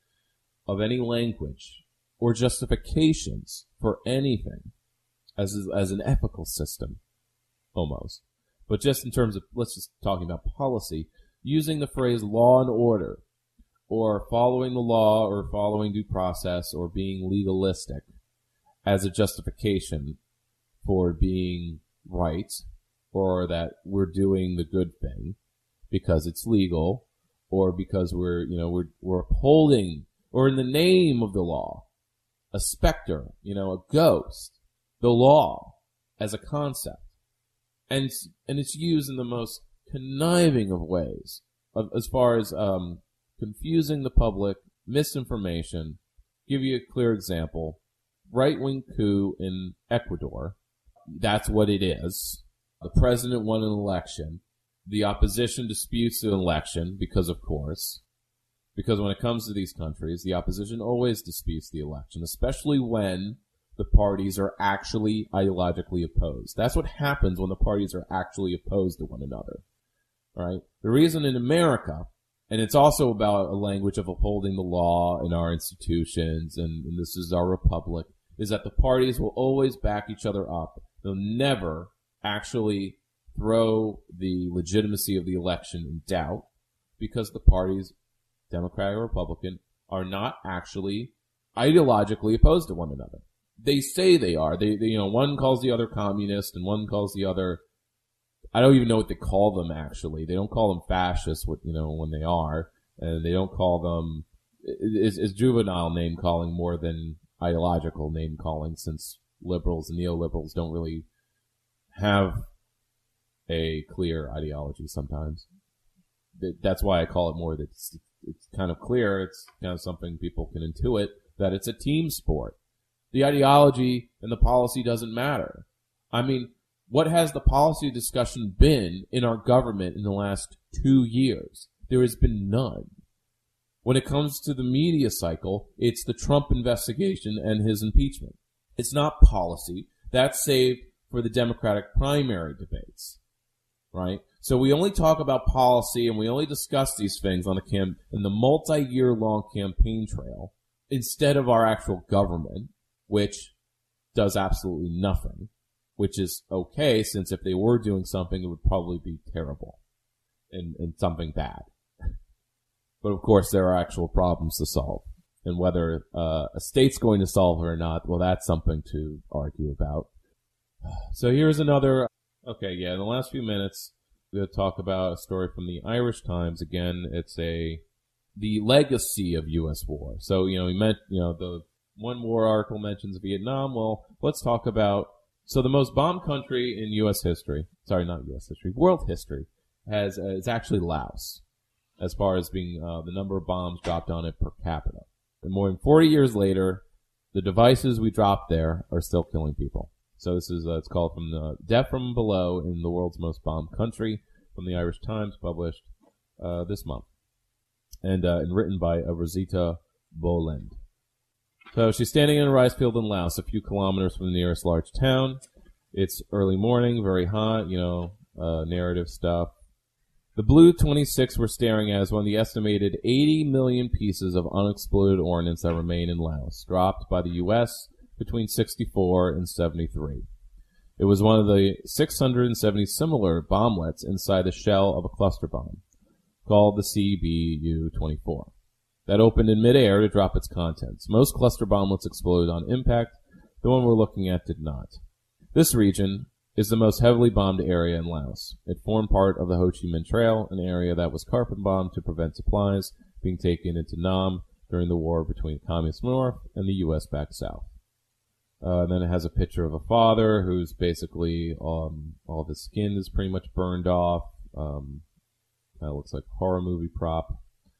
Speaker 11: of any language or justifications for anything as as an ethical system, almost. But just in terms of, let's just talking about policy, using the phrase law and order, or following the law, or following due process, or being legalistic as a justification for being right, or that we're doing the good thing because it's legal, or because we're, you know, we're, we're upholding, or in the name of the law, a specter, you know, a ghost, the law as a concept. And, and it's used in the most conniving of ways, of, as far as um, confusing the public, misinformation. Give you a clear example. Right-wing coup in Ecuador. That's what it is. The president won an election. The opposition disputes the election because, of course, because when it comes to these countries, the opposition always disputes the election, especially when the parties are actually ideologically opposed. That's what happens when the parties are actually opposed to one another. Right? The reason in America, and it's also about a language of upholding the law in our institutions, and, and this is our republic, is that the parties will always back each other up. They'll never actually throw the legitimacy of the election in doubt, because the parties, Democrat or Republican, are not actually ideologically opposed to one another. They say they are. They, they, you know, one calls the other communist, and one calls the other, I don't even know what they call them, actually. They don't call them fascists, what, you know, when they are, and they don't call them, is, is juvenile name calling more than ideological name calling, since liberals and neoliberals don't really have a clear ideology sometimes. That's why I call it more that it's, it's kind of clear. It's kind of something people can intuit that it's a team sport. The ideology and the policy doesn't matter. I mean, what has the policy discussion been in our government in the last two years? There has been none. When it comes to the media cycle, it's the Trump investigation and his impeachment. It's not policy. That's saved for the Democratic primary debates, right? So we only talk about policy and we only discuss these things on the cam- in the multi-year long campaign trail instead of our actual government, which does absolutely nothing, which is okay, since if they were doing something, it would probably be terrible and, and something bad. But of course, there are actual problems to solve. And whether uh, a state's going to solve it or not, well, that's something to argue about. So here's another, okay, yeah, in the last few minutes, we'll talk about a story from the Irish Times. Again, it's a, the legacy of U S war. So, you know, we meant, you know, the one war article mentions Vietnam. Well, let's talk about, so the most bombed country in U S history, sorry, not U S history, world history, has, uh, is actually Laos, as far as being, uh, the number of bombs dropped on it per capita. And more than forty years later, the devices we dropped there are still killing people. So this is, uh, it's called From the Death from Below in the World's Most Bombed Country, from the Irish Times, published uh, this month. And, uh, and written by uh, Rosita Boland. So she's standing in a rice field in Laos, a few kilometers from the nearest large town. It's early morning, very hot, you know, uh, narrative stuff. The blue twenty-six we're staring at is one of the estimated eighty million pieces of unexploded ordnance that remain in Laos, dropped by the U S between sixty-four and seventy-three. It was one of the six hundred seventy similar bomblets inside the shell of a cluster bomb, called the C B U twenty-four, that opened in midair to drop its contents. Most cluster bomblets exploded on impact. The one we're looking at did not. This region is the most heavily bombed area in Laos. It formed part of the Ho Chi Minh Trail, an area that was carpet-bombed to prevent supplies being taken into Nam during the war between the Communist North and the U S back south. Uh, and then it has a picture of a father who's basically, um, all of his skin is pretty much burned off. Um, kind of looks like a horror movie prop.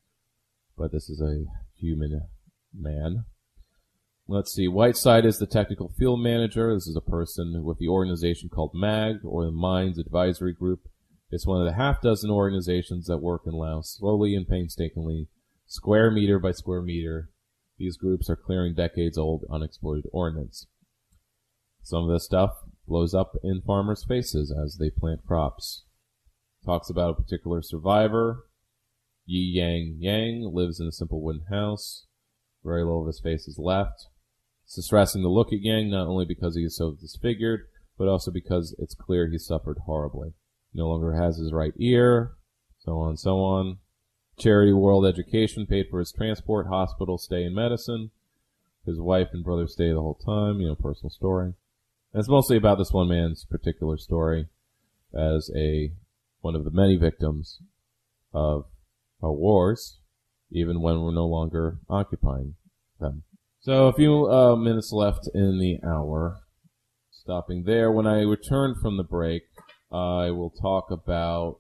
Speaker 11: But this is a human man. Let's see. Whiteside is the technical field manager. This is a person with the organization called MAG, or the Mines Advisory Group. It's one of the half dozen organizations that work in Laos, slowly and painstakingly, square meter by square meter. These groups are clearing decades-old unexploded ordnance. Some of this stuff blows up in farmers' faces as they plant crops. Talks about a particular survivor. Yi Yang Yang lives in a simple wooden house. Very little of his face is left. It's distressing to look at Yang, not only because he is so disfigured, but also because it's clear he suffered horribly. He no longer has his right ear, so on and so on. Charity World Education paid for his transport, hospital stay, and medicine. His wife and brother stay the whole time, you know, personal story. And it's mostly about this one man's particular story as a one of the many victims of our wars, even when we're no longer occupying them. So a few uh, minutes left in the hour. Stopping there. When I return from the break, I will talk about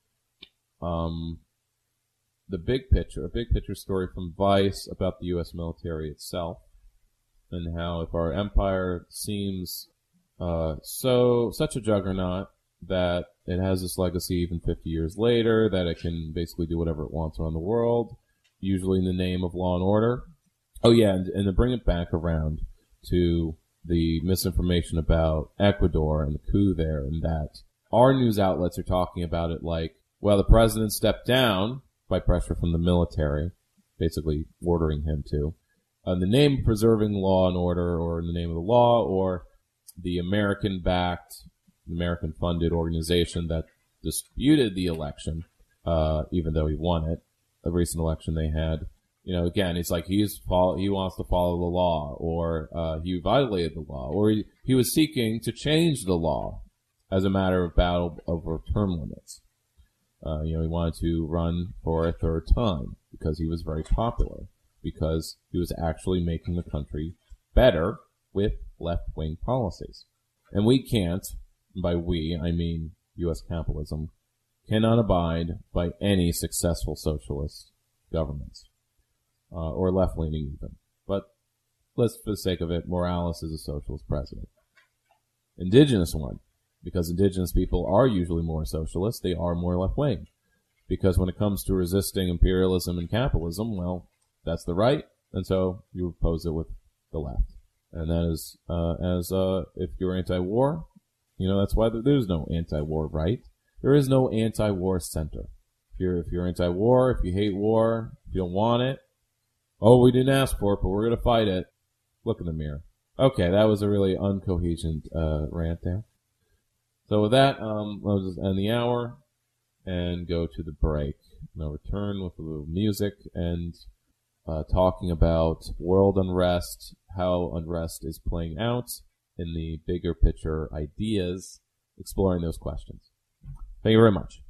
Speaker 11: um, the big picture, a big picture story from Vice about the U S military itself, and how if our empire seems uh, so such a juggernaut that it has this legacy even fifty years later, that it can basically do whatever it wants around the world, usually in the name of law and order. Oh yeah, and, and to bring it back around to the misinformation about Ecuador and the coup there, and that our news outlets are talking about it like, well, the president stepped down by pressure from the military, basically ordering him to, in the name of preserving law and order, or in the name of the law, or the American-backed, American-funded organization that disputed the election, uh, even though he won it, the recent election they had. You know, again, it's like he's follow, he wants to follow the law, or uh, he violated the law, or he, he was seeking to change the law as a matter of battle over term limits. Uh, you know, he wanted to run for a third time because he was very popular. because he was actually making the country better with left-wing policies. And we can't, by we, I mean U S capitalism, cannot abide by any successful socialist governments, uh, or left-leaning even. But let's, for the sake of it, Morales is a socialist president. Indigenous one, because indigenous people are usually more socialist, they are more left-wing. Because when it comes to resisting imperialism and capitalism, well, that's the right, and so you oppose it with the left. And that is, uh, as, uh, if you're anti-war, you know, that's why there's no anti-war right. There is no anti-war center. If you're, if you're anti-war, if you hate war, if you don't want it, oh, we didn't ask for it, but we're gonna fight it. Look in the mirror. Okay, that was a really uncoherent, uh, rant there. So with that, um, I'll just end the hour and go to the break. And I'll return with a little music and, uh, talking about world unrest, how unrest is playing out in the bigger picture ideas, exploring those questions. Thank you very much.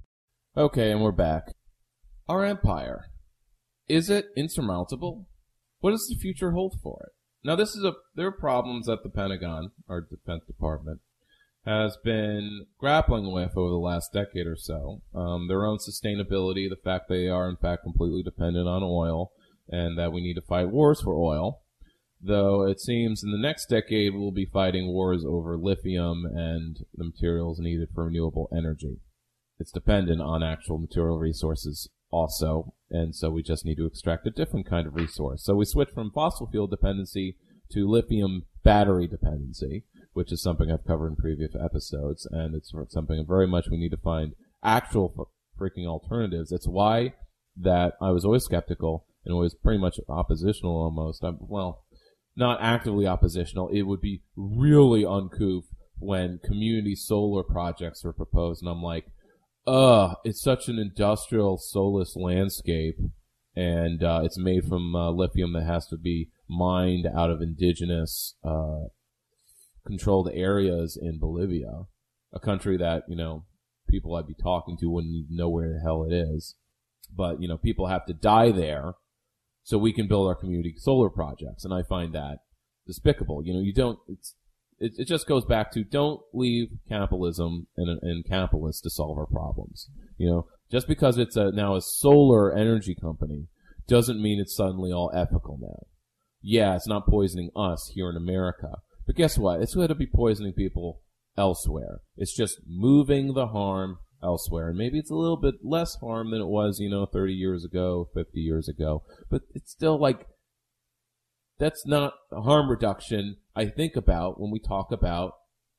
Speaker 11: Okay, and we're back. Our empire. Is it insurmountable? what does the future hold for it? Now, this is a there are problems that the Pentagon, our Defense Department, has been grappling with over the last decade or so. Um, their own sustainability, the fact they are, in fact, completely dependent on oil, and that we need to fight wars for oil. Though it seems in the next decade we'll be fighting wars over lithium and the materials needed for renewable energy. It's dependent on actual material resources also, and so we just need to extract a different kind of resource. So we switch from fossil fuel dependency to lithium battery dependency, which is something I've covered in previous episodes, and it's something very much we need to find actual freaking alternatives. It's why that I was always skeptical and always pretty much oppositional almost. I'm, well, not actively oppositional. It would be really uncouth when community solar projects are proposed, and I'm like, ugh, it's such an industrial soulless landscape, and uh, it's made from uh, lithium that has to be mined out of indigenous uh, controlled areas in Bolivia, a country that, you know, people I'd be talking to wouldn't even know where the hell it is. But, you know, people have to die there so we can build our community solar projects, and I find that despicable. You know, you don't, it's, it, it just goes back to don't leave capitalism and, and capitalists to solve our problems. You know, just because it's a, now a solar energy company doesn't mean it's suddenly all ethical now. Yeah, it's not poisoning us here in America, but guess what? It's going to be poisoning people elsewhere. It's just moving the harm elsewhere, and maybe it's a little bit less harm than it was, you know, thirty years ago, fifty years ago, but it's still like, that's not the harm reduction I think about when we talk about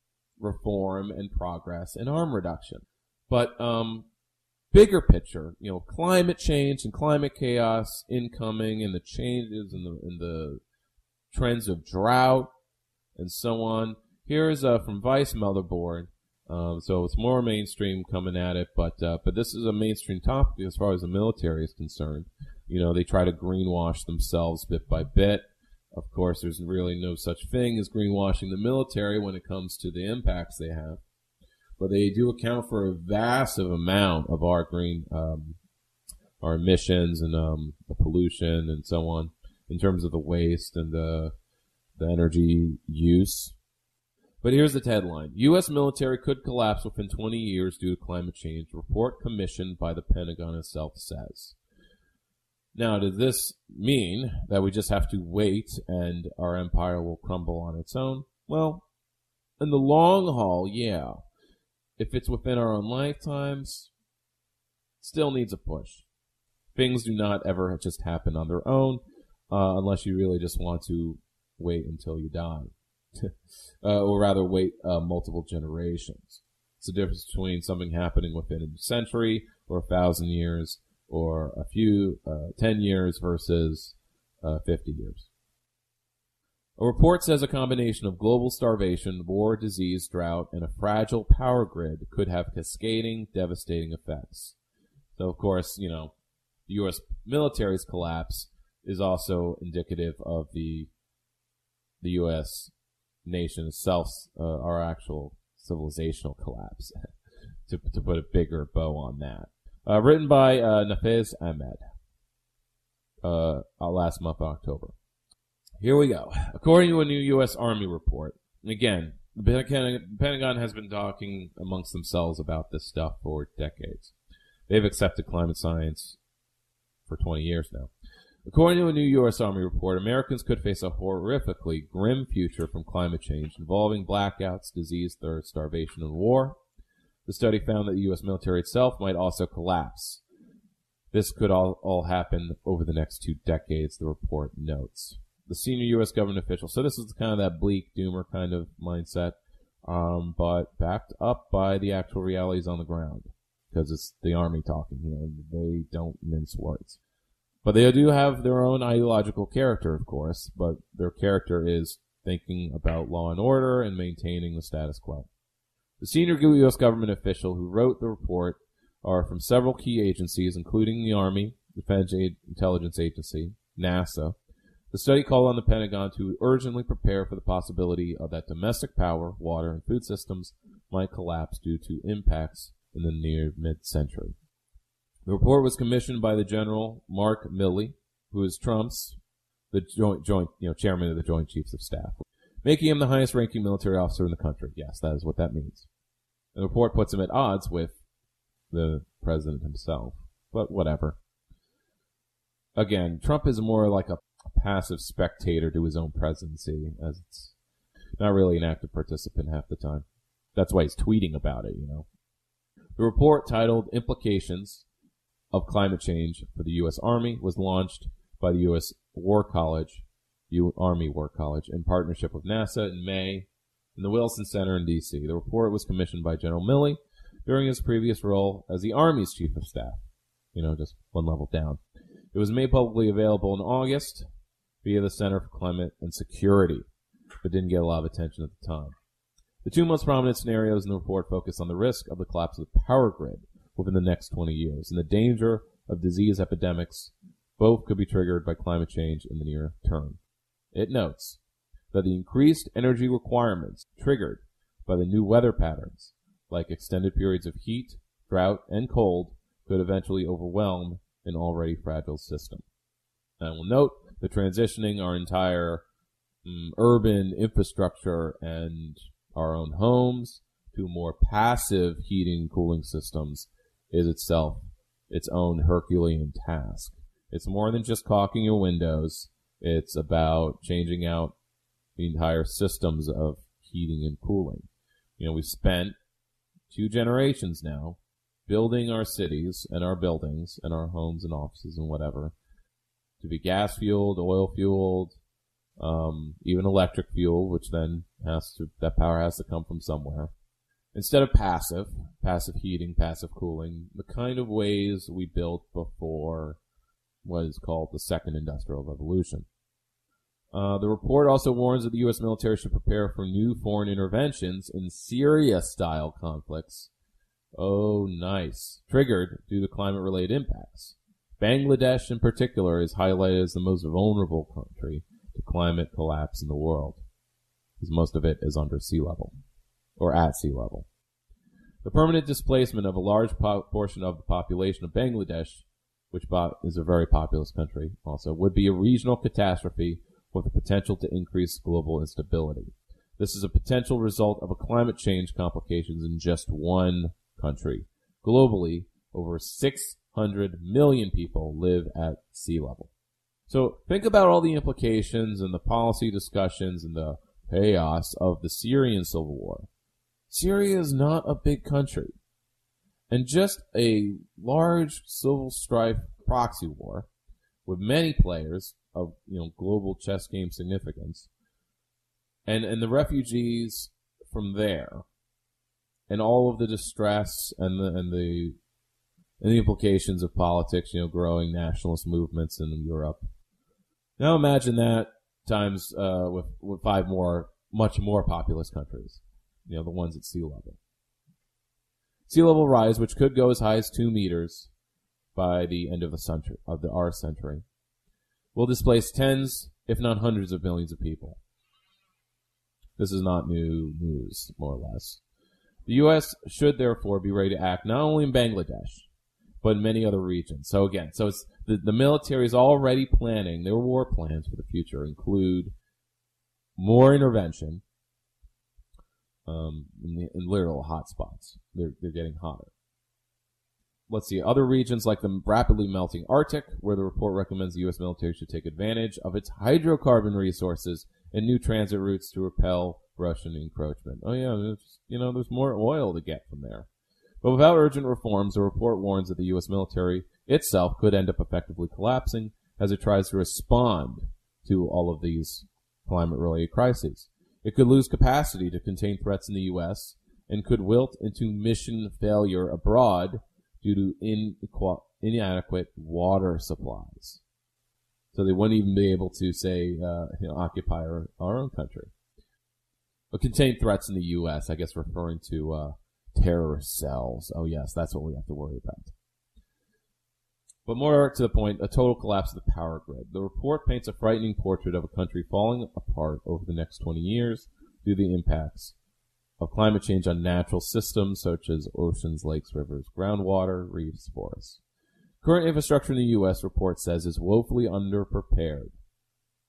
Speaker 11: reform and progress and harm reduction. But um, bigger picture, you know, climate change and climate chaos incoming, and the changes and the, and the trends of drought and so on. Here's uh, from Vice Motherboard. Um, so it's more mainstream coming at it, but uh, but this is a mainstream topic as far as the military is concerned. You know, they try to greenwash themselves bit by bit. Of course, there's really no such thing as greenwashing the military when it comes to the impacts they have. But they do account for a vast amount of our green, um, our emissions and um, the pollution and so on, in terms of the waste and the the energy use. But here's the headline. U S military could collapse within twenty years due to climate change. Report commissioned by the Pentagon itself says. Now, does this mean that we just have to wait and our empire will crumble on its own? Well, in the long haul, yeah. If it's within our own lifetimes, it still needs a push. Things do not ever just happen on their own, uh, unless you really just want to wait until you die. uh, or rather wait uh, multiple generations. It's the difference between something happening within a century or a thousand years or a few, uh, ten years versus uh, fifty years. A report says a combination of global starvation, war, disease, drought, and a fragile power grid could have cascading, devastating effects. So, of course, you know, the U S military's collapse is also indicative of the the U S nation itself, uh, our actual civilizational collapse, to to put a bigger bow on that. Uh, written by uh, Nafez Ahmed, uh, last month, October. Here we go. According to a new U S Army report, again, the Pentagon has been talking amongst themselves about this stuff for decades. They've accepted climate science for twenty years now. According to a new U S Army report, Americans could face a horrifically grim future from climate change involving blackouts, disease, thirst, starvation, and war. The study found that the U S military itself might also collapse. This could all, all happen over the next two decades, the report notes. The senior U S government official, so this is kind of that bleak doomer kind of mindset, um, but backed up by the actual realities on the ground, because it's the Army talking here, and they don't mince words. But they do have their own ideological character, of course, but their character is thinking about law and order and maintaining the status quo. The senior U S government official who wrote the report are from several key agencies, including the Army, Defense Intelligence Agency, NASA. The study called on the Pentagon to urgently prepare for the possibility of that domestic power, water, and food systems might collapse due to impacts in the near mid-century. The report was commissioned by the General Mark Milley, who is Trump's the joint, joint, you know, chairman of the Joint Chiefs of Staff, making him the highest-ranking military officer in the country. Yes, that is what that means. The report puts him at odds with the president himself, but whatever. Again, Trump is more like a passive spectator to his own presidency, as it's not really an active participant half the time. That's why he's tweeting about it, you know. The report, titled Implications of Climate Change for the U S Army, was launched by the U S War College, U Army War College, in partnership with NASA in May in the Wilson Center in D C. The report was commissioned by General Milley during his previous role as the Army's Chief of Staff. You know, just one level down. It was made publicly available in August via the Center for Climate and Security, but didn't get a lot of attention at the time. The two most prominent scenarios in the report focus on the risk of the collapse of the power grid within the next twenty years and the danger of disease epidemics. Both could be triggered by climate change in the near term. It notes that the increased energy requirements triggered by the new weather patterns, like extended periods of heat, drought, and cold, could eventually overwhelm an already fragile system. And I will note that transitioning our entire um, urban infrastructure and our own homes to more passive heating and cooling systems is itself its own Herculean task. It's more than just caulking your windows. It's about changing out the entire systems of heating and cooling. You know, we've spent two generations now building our cities and our buildings and our homes and offices and whatever to be gas-fueled, oil-fueled, um, even electric fuel, which then has to, that power has to come from somewhere. Instead of passive, passive heating, passive cooling, the kind of ways we built before what is called the Second Industrial Revolution. Uh, the report also warns that the U S military should prepare for new foreign interventions in Syria-style conflicts. Oh, nice. Triggered due to climate-related impacts. Bangladesh, in particular, is highlighted as the most vulnerable country to climate collapse in the world, because most of it is under sea level, or at sea level. The permanent displacement of a large po- portion of the population of Bangladesh, which is a very populous country also, would be a regional catastrophe with the potential to increase global instability. This is a potential result of a climate change complications in just one country. Globally, over six hundred million people live at sea level. So think about all the implications and the policy discussions and the chaos of the Syrian civil war. Syria is not a big country. And just a large civil strife proxy war with many players of, you know, global chess game significance, and, and the refugees from there, and all of the distress and the, and the, and the implications of politics, you know, growing nationalist movements in Europe. Now imagine that times, uh, with, with five more, much more populous countries. You know, the ones at sea level. Sea level rise, which could go as high as two meters by the end of the century, of the our century, will displace tens, if not hundreds of millions of people. This is not new news, more or less. The U S should therefore be ready to act not only in Bangladesh, but in many other regions. So again, so it's the, the military is already planning, their war plans for the future include more intervention, Um, in, the, in literal hotspots. They're, they're getting hotter. Let's see, other regions like the rapidly melting Arctic, where the report recommends the U S military should take advantage of its hydrocarbon resources and new transit routes to repel Russian encroachment. Oh yeah, there's, you know, there's more oil to get from there. But without urgent reforms, the report warns that the U S military itself could end up effectively collapsing as it tries to respond to all of these climate-related crises. It could lose capacity to contain threats in the U S and could wilt into mission failure abroad due to inequ- inadequate water supplies. So they wouldn't even be able to, say, uh, you know, occupy our, our own country. But contain threats in the U S, I guess referring to uh, terrorist cells. Oh, yes, that's what we have to worry about. But more to the point, a total collapse of the power grid. The report paints a frightening portrait of a country falling apart over the next twenty years due to the impacts of climate change on natural systems such as oceans, lakes, rivers, groundwater, reefs, forests. Current infrastructure in the U S, report says, is woefully underprepared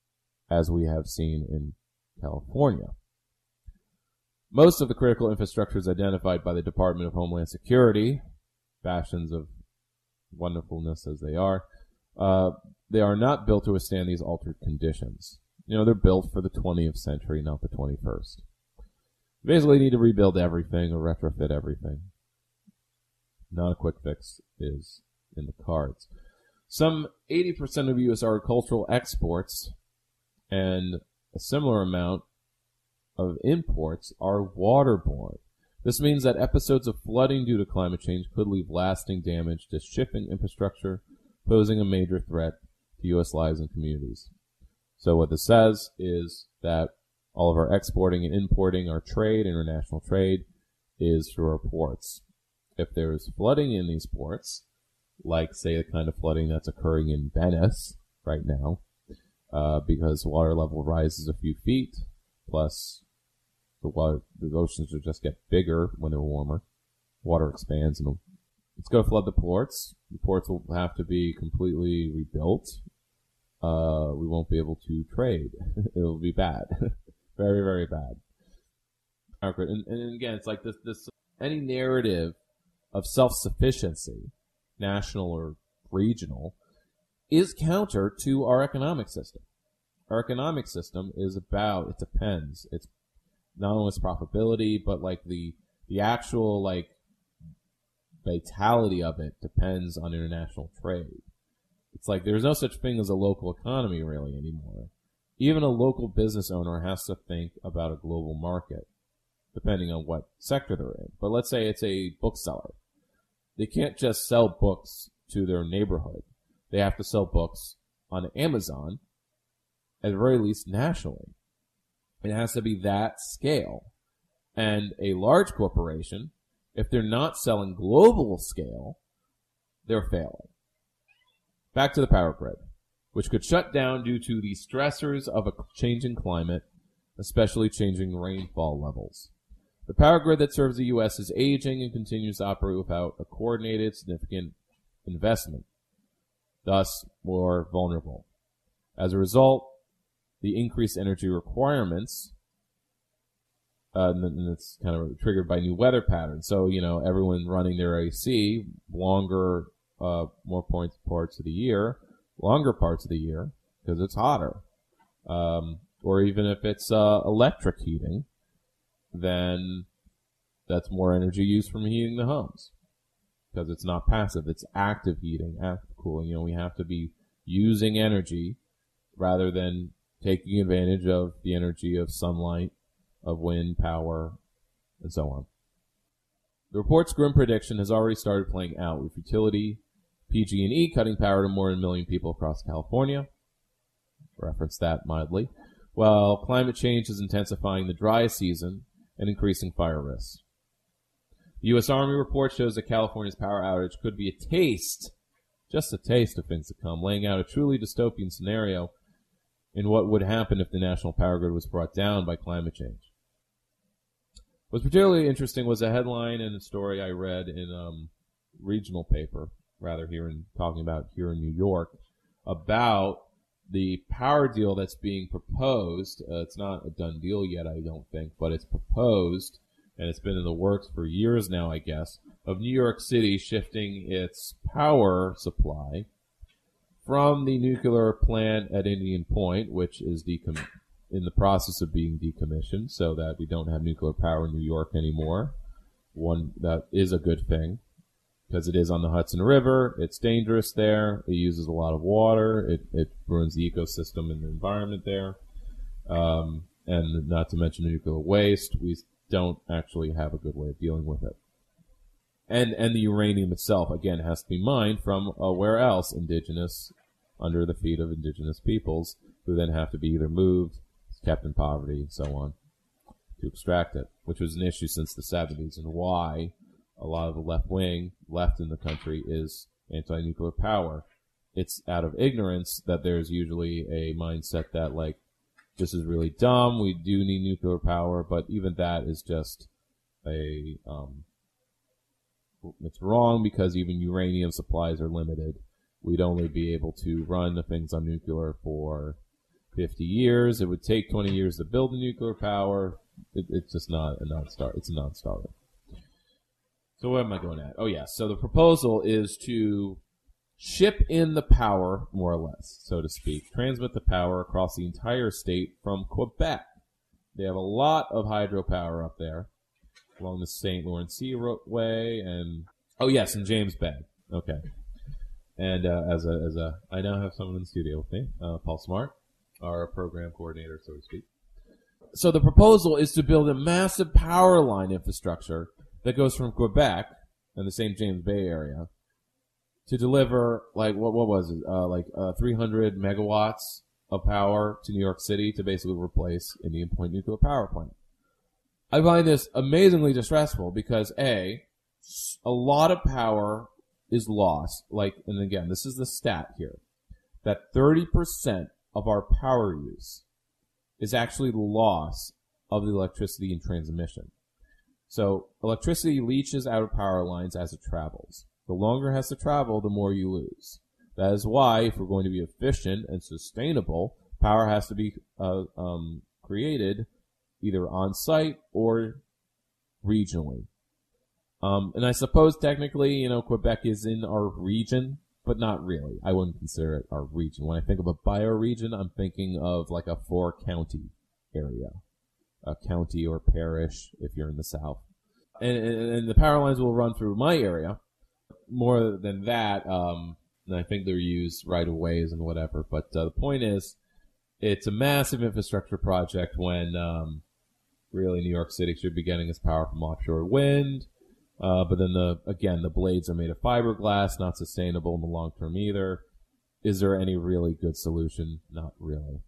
Speaker 11: as we have seen in California. Most of the critical infrastructures identified by the Department of Homeland Security, bastions of wonderfulness as they are, uh, they are not built to withstand these altered conditions. You know, they're built for the twentieth century, not the twenty-first. Basically, you need to rebuild everything or retrofit everything. Not a quick fix is in the cards. Some eighty percent of U S agricultural exports and a similar amount of imports are waterborne. This means that episodes of flooding due to climate change could leave lasting damage to shipping infrastructure, posing a major threat to U S lives and communities. So what this says is that all of our exporting and importing, our trade, international trade, is through our ports. If there's flooding in these ports, like, say, the kind of flooding that's occurring in Venice right now, uh, because water level rises a few feet, plus the water, the oceans will just get bigger when they're warmer. Water expands, and it's going to flood the ports. The ports will have to be completely rebuilt. Uh, we won't be able to trade. It'll be bad. Very, very bad. And, and again, it's like this, this, any narrative of self-sufficiency, national or regional, is counter to our economic system. Our economic system is about, it depends. It's not only its profitability, but like the, the actual, like, vitality of it depends on international trade. It's like there's no such thing as a local economy really anymore. Even a local business owner has to think about a global market, depending on what sector they're in. But let's say it's a bookseller. They can't just sell books to their neighborhood. They have to sell books on Amazon, at the very least nationally. It has to be that scale. And a large corporation, if they're not selling global scale, they're failing. Back to the power grid, which could shut down due to the stressors of a changing climate, especially changing rainfall levels. The power grid that serves the U S is aging and continues to operate without a coordinated, significant investment, thus more vulnerable. As a result, the increased energy requirements, uh, and it's kind of triggered by new weather patterns. So, you know, everyone running their A C longer, uh, more points, parts of the year, longer parts of the year, because it's hotter. Um, or even if it's uh, electric heating, then that's more energy used from heating the homes. Because it's not passive, it's active heating, active cooling. You know, we have to be using energy rather than taking advantage of the energy of sunlight, of wind power, and so on. The report's grim prediction has already started playing out, with utility P G and E cutting power to more than a million people across California. Reference that mildly. While climate change is intensifying the dry season and increasing fire risks. The U S Army report shows that California's power outage could be a taste, just a taste of things to come, laying out a truly dystopian scenario in what would happen if the national power grid was brought down by climate change. What's particularly interesting was a headline and a story I read in a um, regional paper, rather here in talking about here in New York, about the power deal that's being proposed. Uh, it's not a done deal yet, I don't think, but it's proposed, and it's been in the works for years now, I guess, of New York City shifting its power supply from the nuclear plant at Indian Point, which is decom- in the process of being decommissioned, so that we don't have nuclear power in New York anymore. One that is a good thing, because it is on the Hudson River. It's dangerous there. It uses a lot of water. It, it ruins the ecosystem and the environment there. Um, and not to mention nuclear waste. We don't actually have a good way of dealing with it. And and the uranium itself, again, has to be mined from uh, where else? Indigenous, under the feet of indigenous peoples, who then have to be either moved, kept in poverty, and so on, to extract it, which was an issue since the seventies, and why a lot of the left wing, left in the country, is anti-nuclear power. It's out of ignorance that there's usually a mindset that, like, this is really dumb, we do need nuclear power, but even that is just a, um, it's wrong because even uranium supplies are limited. We'd only be able to run the things on nuclear for fifty years. It would take twenty years to build the nuclear power. It, it's just not a non-starter. It's a non-starter. So where am I going at? Oh, yeah. So the proposal is to ship in the power, more or less, so to speak, transmit the power across the entire state from Quebec. They have a lot of hydropower up there along the Saint Lawrence Seaway and, oh, yes, and James Bay. Okay. And uh, as a, as a, I now have someone in the studio with me, uh, Paul Smart, our program coordinator, so to speak. So the proposal is to build a massive power line infrastructure that goes from Quebec and the Saint James Bay area to deliver, like, what what was it, uh, like uh, three hundred megawatts of power to New York City to basically replace Indian Point nuclear power plant. I find this amazingly distressful because, A, a lot of power is lost. Like, and again, this is the stat here, that thirty percent of our power use is actually the loss of the electricity in transmission. So electricity leaches out of power lines as it travels. The longer it has to travel, the more you lose. That is why, if we're going to be efficient and sustainable, power has to be uh, um, created either on-site or regionally. Um, and I suppose technically, you know, Quebec is in our region, but not really. I wouldn't consider it our region. When I think of a bioregion, I'm thinking of like a four-county area. A county or parish if you're in the south. And, and, and the power lines will run through my area. More than that, um, and I think they're used right-of-ways and whatever. But uh, the point is, it's a massive infrastructure project when um, really New York City should be getting its power from offshore wind. Uh, but then, the again, the blades are made of fiberglass, not sustainable in the long term either. Is there any really good solution? Not really.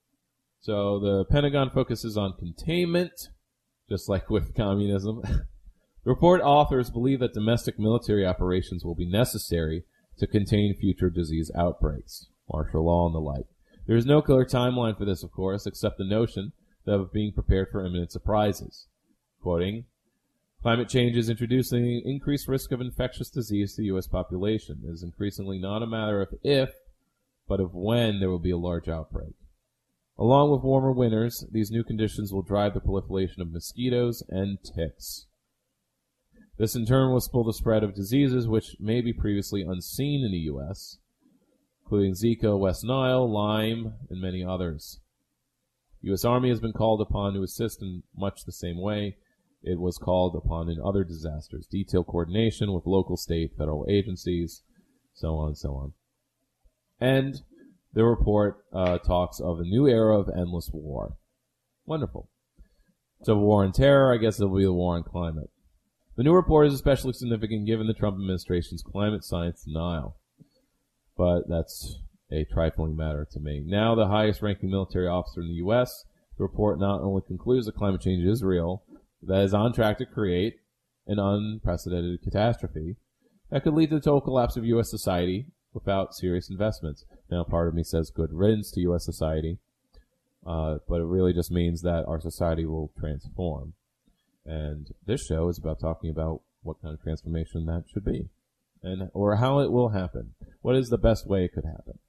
Speaker 11: So the Pentagon focuses on containment, just like with communism. The report authors believe that domestic military operations will be necessary to contain future disease outbreaks, martial law and the like. There is no clear timeline for this, of course, except the notion of being prepared for imminent surprises. Quoting, climate change is introducing increased risk of infectious disease to the U S population. It is increasingly not a matter of if, but of when there will be a large outbreak. Along with warmer winters, these new conditions will drive the proliferation of mosquitoes and ticks. This in turn will spur the spread of diseases which may be previously unseen in the U S, including Zika, West Nile, Lyme, and many others. The U S Army has been called upon to assist in much the same way it was called upon in other disasters. Detailed coordination with local, state, federal agencies, so on and so on. And the report uh, talks of a new era of endless war. Wonderful. So war on terror, I guess it will be the war on climate. The new report is especially significant given the Trump administration's climate science denial. But that's a trifling matter to me. Now the highest-ranking military officer in the U S, the report not only concludes that climate change is real, that is on track to create an unprecedented catastrophe that could lead to the total collapse of U S society without serious investments. Now, part of me says good riddance to U S society, uh, but it really just means that our society will transform. And this show is about talking about what kind of transformation that should be, and or how it will happen. What is the best way it could happen?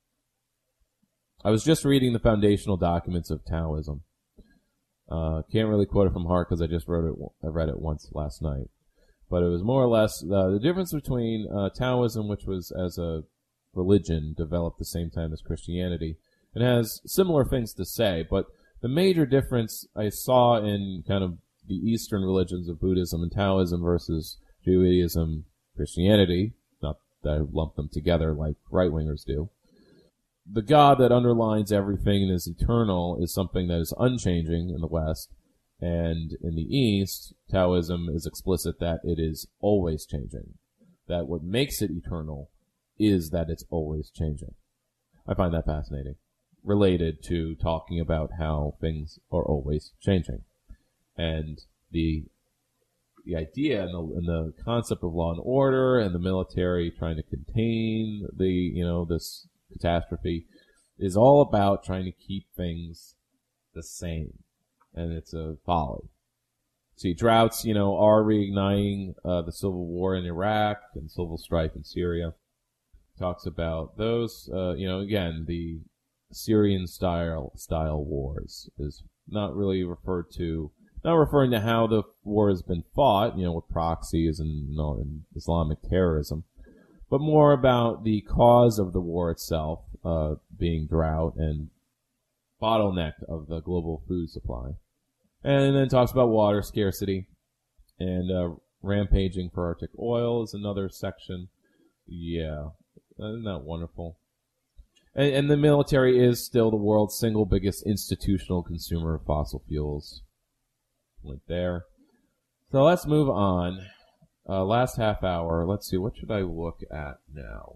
Speaker 11: I was just reading the foundational documents of Taoism. Uh, can't really quote it from heart because I just wrote it. I read it once last night, but it was more or less uh, the difference between uh, Taoism, which was as a religion developed the same time as Christianity, and has similar things to say, but the major difference I saw in kind of the Eastern religions of Buddhism and Taoism versus Judaism, Christianity, not that I lump them together like right-wingers do. The God that underlines everything and is eternal is something that is unchanging in the West, and in the East, Taoism is explicit that it is always changing, that what makes it eternal is that it's always changing. I find that fascinating, related to talking about how things are always changing. And the the idea and the, and the concept of law and order and the military trying to contain the, you know, this catastrophe is all about trying to keep things the same. And it's a folly. See, droughts, you know, are reigniting uh, the civil war in Iraq and civil strife in Syria. Talks about those, uh, you know, again, the Syrian style style wars is not really referred to, not referring to how the war has been fought, you know, with proxies and, you know, and Islamic terrorism, but more about the cause of the war itself, uh, being drought and bottleneck of the global food supply. And then talks about water scarcity and uh, rampaging for Arctic oil is another section. Yeah, isn't that wonderful? And, and the military is still the world's single biggest institutional consumer of fossil fuels. Right there. So let's move on. Uh, last half hour. Let's see. What should I look at now?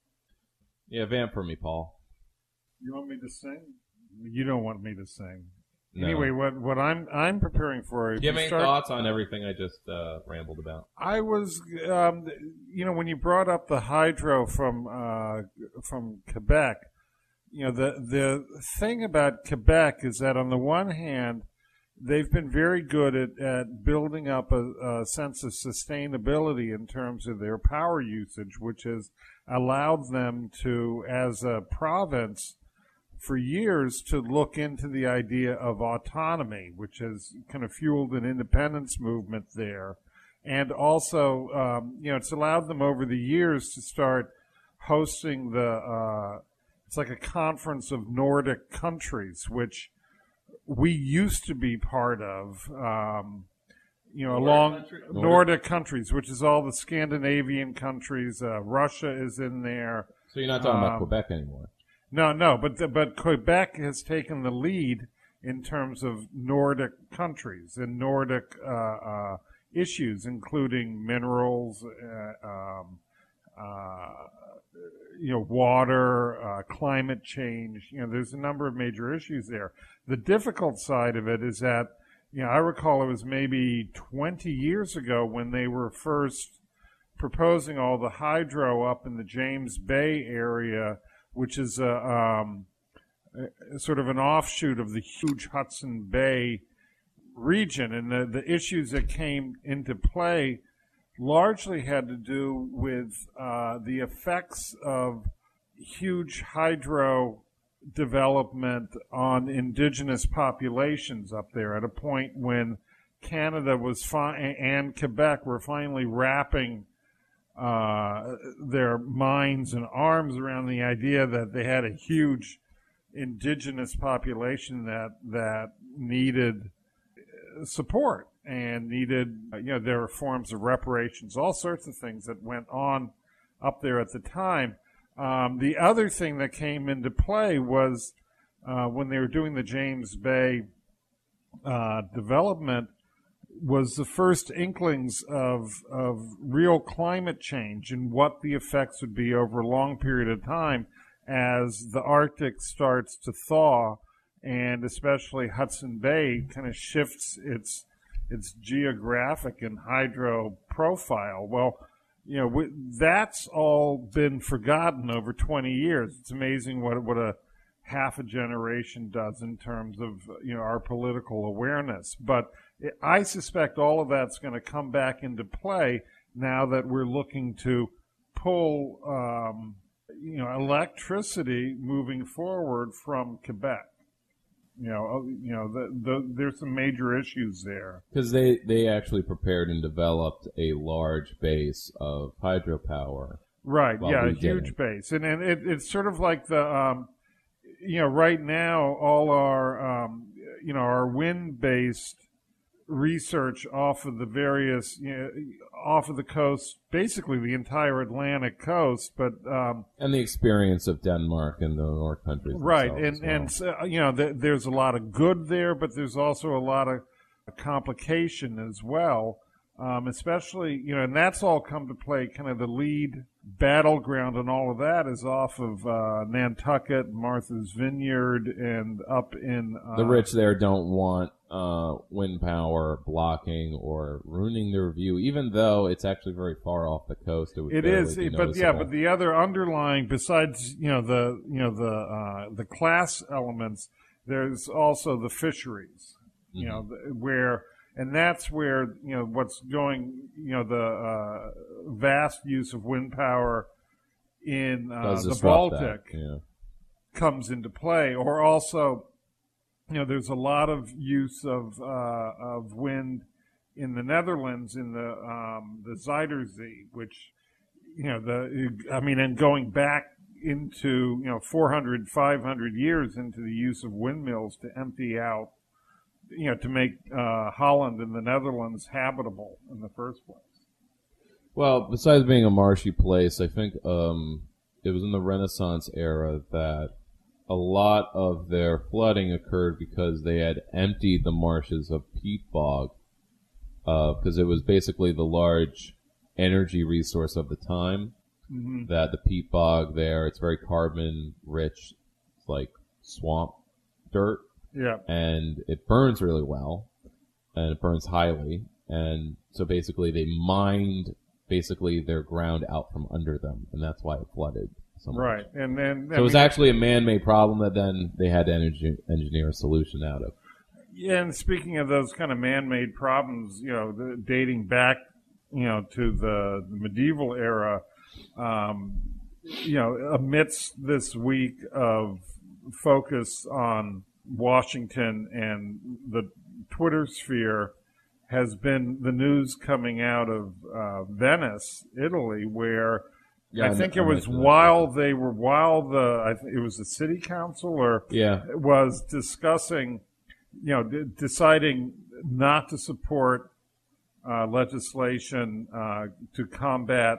Speaker 11: Yeah, vamp for me, Paul.
Speaker 12: You want me to sing? You don't want me to sing.
Speaker 11: No.
Speaker 12: Anyway, what what I'm I'm preparing for.
Speaker 11: Do you have any start, thoughts on everything I just uh, rambled about?
Speaker 12: I was, um, you know, when you brought up the hydro from uh, from Quebec, you know, the the thing about Quebec is that on the one hand, they've been very good at, at building up a, a sense of sustainability in terms of their power usage, which has allowed them to, as a province, for years to look into the idea of autonomy, which has kind of fueled an independence movement there. And also, um, you know, it's allowed them over the years to start hosting the, uh, it's like a conference of Nordic countries, which we used to be part of, um, you know,
Speaker 11: Nordic
Speaker 12: along
Speaker 11: country?
Speaker 12: Nordic.
Speaker 11: Nordic
Speaker 12: countries, which is all the Scandinavian countries. Uh, Russia is in there.
Speaker 11: So you're not talking
Speaker 12: um,
Speaker 11: about Quebec anymore?
Speaker 12: No, no, but the, but Quebec has taken the lead in terms of Nordic countries and Nordic uh, uh, issues, including minerals, uh, um, uh, you know, water, uh, climate change. You know, there's a number of major issues there. The difficult side of it is that, you know, I recall it was maybe twenty years ago when they were first proposing all the hydro up in the James Bay area, which is a, um, a sort of an offshoot of the huge Hudson Bay region. And the, the issues that came into play largely had to do with uh, the effects of huge hydro development on indigenous populations up there at a point when Canada was fi- and Quebec were finally wrapping Uh, their minds and arms around the idea that they had a huge indigenous population that that needed support and needed, you know, there were forms of reparations, all sorts of things that went on up there at the time. Um, the other thing that came into play was uh, when they were doing the James Bay uh, development, was the first inklings of of real climate change and what the effects would be over a long period of time as the Arctic starts to thaw, and especially Hudson Bay kind of shifts its its geographic and hydro profile. Well, you know, we, that's all been forgotten over twenty years. It's amazing what what a half a generation does in terms of, you know, our political awareness. But it, I suspect all of that's going to come back into play now that we're looking to pull, um, you know, electricity moving forward from Quebec. You know, you know, the, the, there's some major issues there.
Speaker 11: Because they, they actually prepared and developed a large base of hydropower.
Speaker 12: Right, yeah, a huge
Speaker 11: didn't.
Speaker 12: base. And, and it, it's sort of like the, um, you know, right now all our, um, you know, our wind-based research off of the various, you know, off of the coast, basically the entire Atlantic coast, but um,
Speaker 11: and the experience of Denmark and the North countries,
Speaker 12: right? And
Speaker 11: as well.
Speaker 12: and so, you know, th- there's a lot of good there, but there's also a lot of complication as well. Um, especially, you know, and that's all come to play. Kind of the lead battleground and all of that is off of uh, Nantucket, Martha's Vineyard, and up in uh,
Speaker 11: the rich there don't want uh, wind power blocking or ruining their view, even though it's actually very far off the coast. It, would
Speaker 12: it
Speaker 11: barely
Speaker 12: is,
Speaker 11: be
Speaker 12: but yeah,
Speaker 11: noticeable.
Speaker 12: but the other underlying, besides you know the you know the uh, the class elements, there's also the fisheries. Mm-hmm. You know the, where. And that's where, you know, what's going, you know, the uh, vast use of wind power in uh, the Baltic.
Speaker 11: That, yeah.
Speaker 12: comes into play. Or also, you know, there's a lot of use of uh, of wind in the Netherlands in the um, the Zuiderzee, which, you know, the I mean, and going back into, you know, four hundred, five hundred years into the use of windmills to empty out, you know, to make uh, Holland and the Netherlands habitable in the first place.
Speaker 11: Well, besides being a marshy place, I think um, it was in the Renaissance era that a lot of their flooding occurred because they had emptied the marshes of peat bog, because uh, it was basically the large energy resource of the time. Mm-hmm. That the peat bog there, it's very carbon rich, it's like swamp dirt.
Speaker 12: Yeah.
Speaker 11: And it burns really well, and it burns highly, and so basically they mined basically their ground out from under them, and that's why it flooded so much.
Speaker 12: Right, and then
Speaker 11: so it was actually a man-made problem that then they had to energy, engineer a solution out of.
Speaker 12: Yeah, and speaking of those kind of man-made problems, you know, the, dating back, you know, to the, the medieval era, um, you know, amidst this week of focus on Washington and the Twitter sphere has been the news coming out of uh, Venice, Italy, where yeah, I think I, it was while they were while the I th- it was the city council or
Speaker 11: yeah.
Speaker 12: was discussing, you know, d- deciding not to support uh, legislation uh, to combat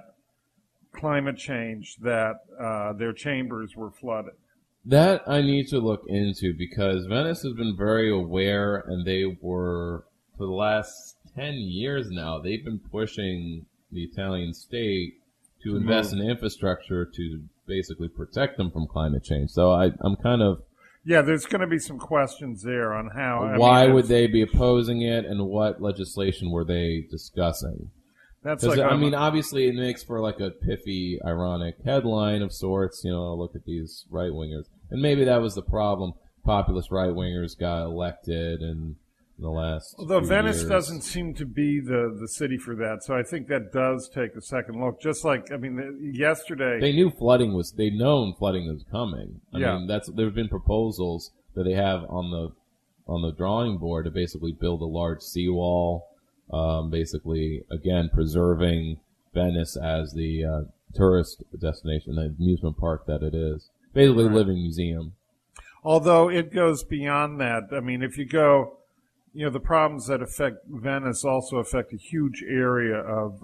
Speaker 12: climate change, that uh, their chambers were flooded.
Speaker 11: That I need to look into, because Venice has been very aware, and they were, for the last ten years now, they've been pushing the Italian state to invest in infrastructure to basically protect them from climate change. So I, I'm kind of...
Speaker 12: Yeah, there's going to be some questions there on how...
Speaker 11: Why
Speaker 12: I mean,
Speaker 11: would they be opposing it, and what legislation were they discussing?
Speaker 12: That's like...
Speaker 11: I mean, obviously it makes for like a piffy, ironic headline of sorts, you know, look at these right-wingers. And maybe that was the problem. Populist right-wingers got elected in the last
Speaker 12: Although Venice
Speaker 11: years.
Speaker 12: doesn't seem to be the, the city for that, so I think that does take a second look. Just like, I mean, the, yesterday...
Speaker 11: They knew flooding was... They'd known flooding was coming. I
Speaker 12: yeah.
Speaker 11: mean, that's there have been proposals that they have on the on the drawing board to basically build a large seawall, um, basically, again, preserving Venice as the uh, tourist destination, the amusement park that it is. Basically,
Speaker 12: right.
Speaker 11: a living museum.
Speaker 12: Although it goes beyond that. I mean, if you go... You know, the problems that affect Venice also affect a huge area of uh,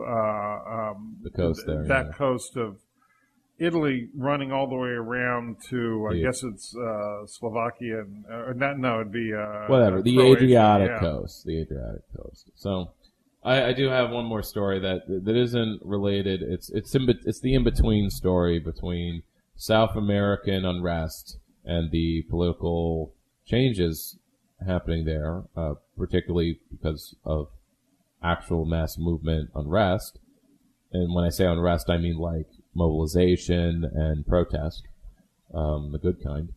Speaker 12: um,
Speaker 11: the coast there.
Speaker 12: That
Speaker 11: yeah.
Speaker 12: coast of Italy, running all the way around to, I yeah. guess it's uh, Slovakia, and uh, not, no, it'd be uh,
Speaker 11: whatever the
Speaker 12: Croatia,
Speaker 11: Adriatic
Speaker 12: yeah.
Speaker 11: coast, the Adriatic coast. So, I, I do have one more story that that isn't related. It's it's in, it's the in between story between South American unrest and the political changes happening there, uh, particularly because of actual mass movement unrest. And when I say unrest, I mean like mobilization and protest, um, the good kind,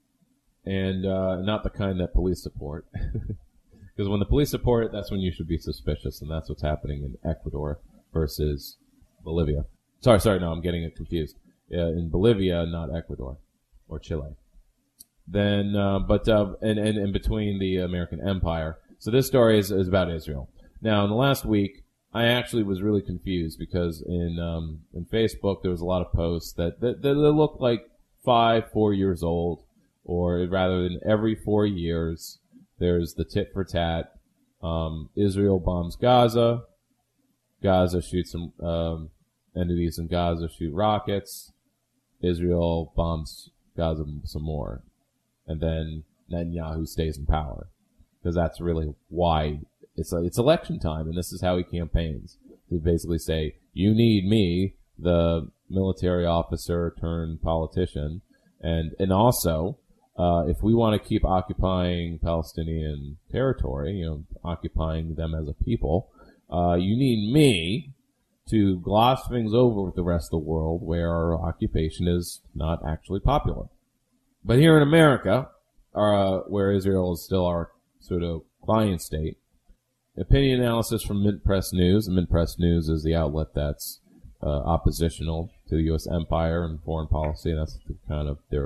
Speaker 11: and uh, not the kind that police support. Because when the police support it, that's when you should be suspicious, and that's what's happening in Ecuador versus Bolivia. Sorry, sorry, no, I'm getting it confused. Uh, in Bolivia, not Ecuador or Chile. Then, uh, but uh, and, and in between the American Empire. So this story is, is about Israel. Now, in the last week, I actually was really confused because in um, in Facebook there was a lot of posts that that, that looked like five, four years old, or rather than every four years, there's the tit for tat. Um, Israel bombs Gaza. Gaza shoots some um, entities in Gaza shoot rockets. Israel bombs Gaza some more. And then Netanyahu stays in power, because that's really why it's it's election time, and this is how he campaigns, to basically say, you need me, the military officer turned politician, and and also uh, if we want to keep occupying Palestinian territory, you know, occupying them as a people, uh, you need me to gloss things over with the rest of the world where our occupation is not actually popular. But here in America, uh, where Israel is still our sort of client state, opinion analysis from Mint Press News. Mint Press News is the outlet that's uh, oppositional to the U S empire and foreign policy. That's the kind of their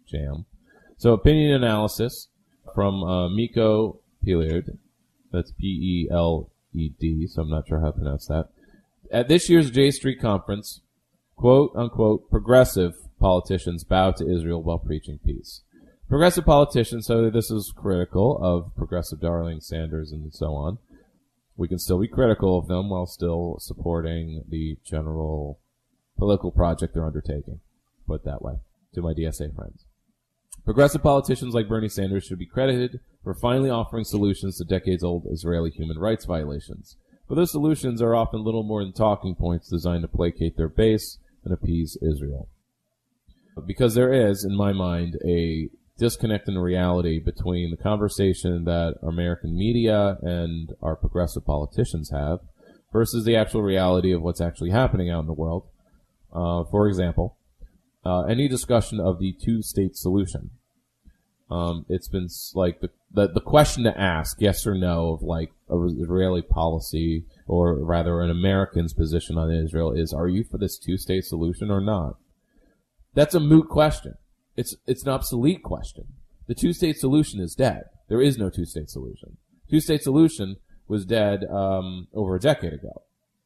Speaker 11: jam. So opinion analysis from uh, Miko Peled. That's P E L E D, so I'm not sure how to pronounce that. At this year's J Street conference, quote unquote, progressive politicians bow to Israel while preaching peace. Progressive politicians, so this is critical of progressive darling Sanders and so on. We can still be critical of them while still supporting the general political project they're undertaking. Put it that way, to my D S A friends. Progressive politicians like Bernie Sanders should be credited for finally offering solutions to decades-old Israeli human rights violations. But those solutions are often little more than talking points designed to placate their base and appease Israel. Because there is, in my mind, a disconnect in reality between the conversation that American media and our progressive politicians have versus the actual reality of what's actually happening out in the world. Uh, for example, uh, any discussion of the two-state solution. Um, it's been like the, the the question to ask, yes or no, of like a Israeli policy, or rather an American's position on Israel is, are you for this two-state solution or not? That's a moot question. It's it's an obsolete question. The two-state solution is dead. There is no two-state solution. Two-state solution was dead um, over a decade ago.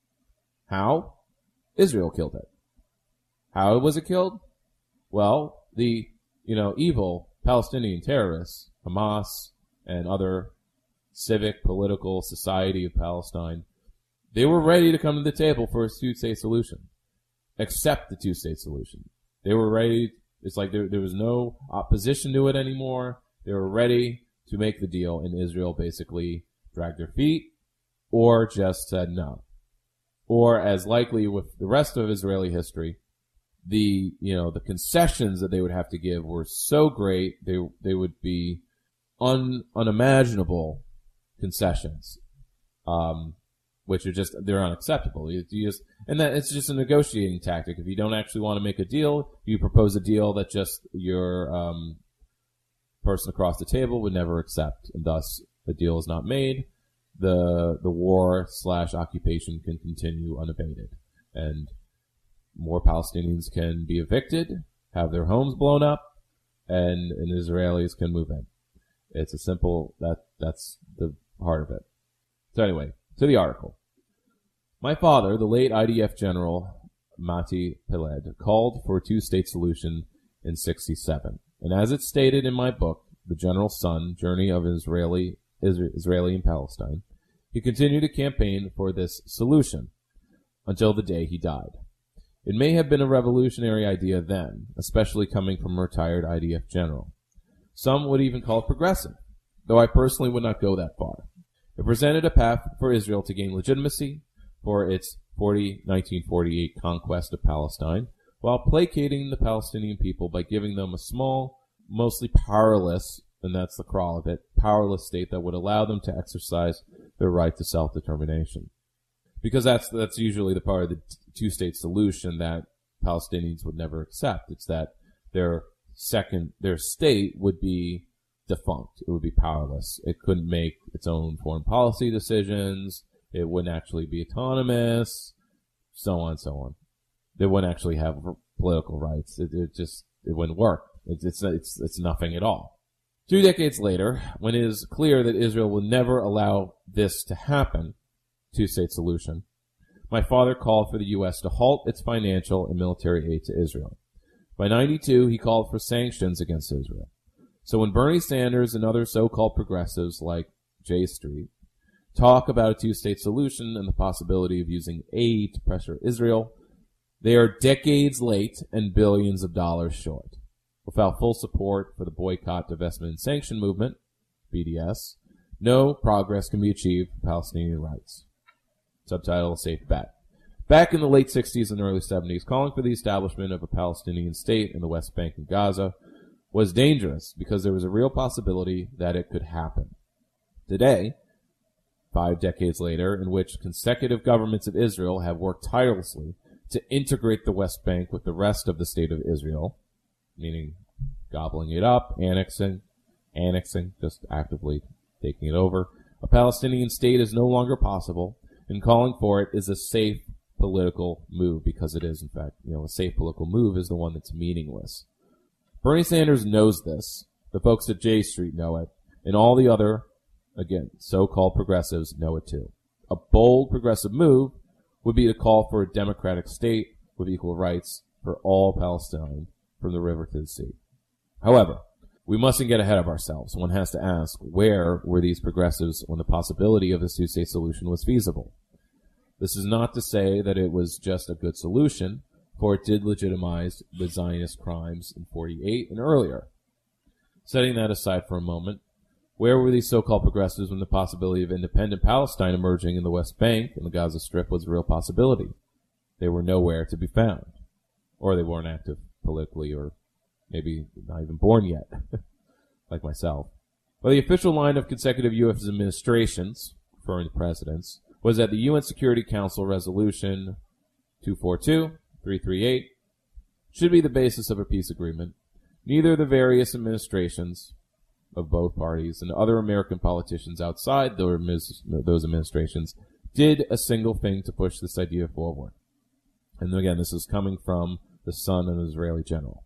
Speaker 11: How? Israel killed it. How was it killed? Well, the you know evil Palestinian terrorists, Hamas, and other civic, political society of Palestine, they were ready to come to the table for a two-state solution. Accept the two-state solution. They were ready. It's like there, there was no opposition to it anymore. They were ready to make the deal, and Israel basically dragged their feet or just said no. Or, as likely with the rest of Israeli history, the, you know, the concessions that they would have to give were so great, they, they would be un, unimaginable concessions, um, which are just, they're unacceptable. You, you just, and that, it's just a negotiating tactic. If you don't actually want to make a deal, you propose a deal that just your, um, person across the table would never accept, and thus the deal is not made. The, the war slash occupation can continue unabated, and more Palestinians can be evicted, have their homes blown up, and, and Israelis can move in. It's a simple, that, that's the heart of it. So anyway, to the article. My father, the late I D F General Mati Peled, called for a two-state solution in sixty-seven. And as it's stated in my book, The General's Son, Journey of Israeli, Israeli in Palestine, he continued to campaign for this solution until the day he died. It may have been a revolutionary idea then, especially coming from a retired I D F general. Some would even call it progressive, though I personally would not go that far. It presented a path for Israel to gain legitimacy for its nineteen forty-eight conquest of Palestine, while placating the Palestinian people by giving them a small, mostly powerless, and that's the crawl of it, powerless state that would allow them to exercise their right to self-determination. Because that's that's usually the part of the two-state solution that Palestinians would never accept. It's that their second, their state would be defunct. It would be powerless. It couldn't make its own foreign policy decisions. It wouldn't actually be autonomous, so on and so on. They wouldn't actually have political rights. It, it just, it wouldn't work. It's, it's, it's, it's nothing at all. Two decades later, when it is clear that Israel will never allow this to happen, two-state solution, my father called for the U S to halt its financial and military aid to Israel. By ninety-two, he called for sanctions against Israel. So when Bernie Sanders and other so-called progressives like J Street talk about a two-state solution and the possibility of using aid to pressure Israel, they are decades late and billions of dollars short. Without full support for the boycott, divestment, and sanction movement, B D S, no progress can be achieved for Palestinian rights. Subtitle, Safe Bet. Back in the late sixties and early seventies, calling for the establishment of a Palestinian state in the West Bank and Gaza was dangerous because there was a real possibility that it could happen. Today, five decades later, in which consecutive governments of Israel have worked tirelessly to integrate the West Bank with the rest of the state of Israel, meaning gobbling it up, annexing, annexing, just actively taking it over, a Palestinian state is no longer possible, and calling for it is a safe political move, because it is, in fact, you know, a safe political move is the one that's meaningless. Bernie Sanders knows this. The folks at J Street know it. And all the other, again, so-called progressives know it too. A bold progressive move would be to call for a democratic state with equal rights for all Palestine from the river to the sea. However, we mustn't get ahead of ourselves. One has to ask, where were these progressives when the possibility of this two-state solution was feasible? This is not to say that it was just a good solution, for it did legitimize the Zionist crimes in forty-eight and earlier. Setting that aside for a moment, where were these so-called progressives when the possibility of independent Palestine emerging in the West Bank and the Gaza Strip was a real possibility? They were nowhere to be found. Or they weren't active politically, or maybe not even born yet, like myself. But the official line of consecutive U S administrations, referring to presidents, was that the U N Security Council Resolution two forty-two, three thirty-eight should be the basis of a peace agreement. Neither the various administrations of both parties and other American politicians outside those administrations did a single thing to push this idea forward. And again, this is coming from the son of an Israeli general.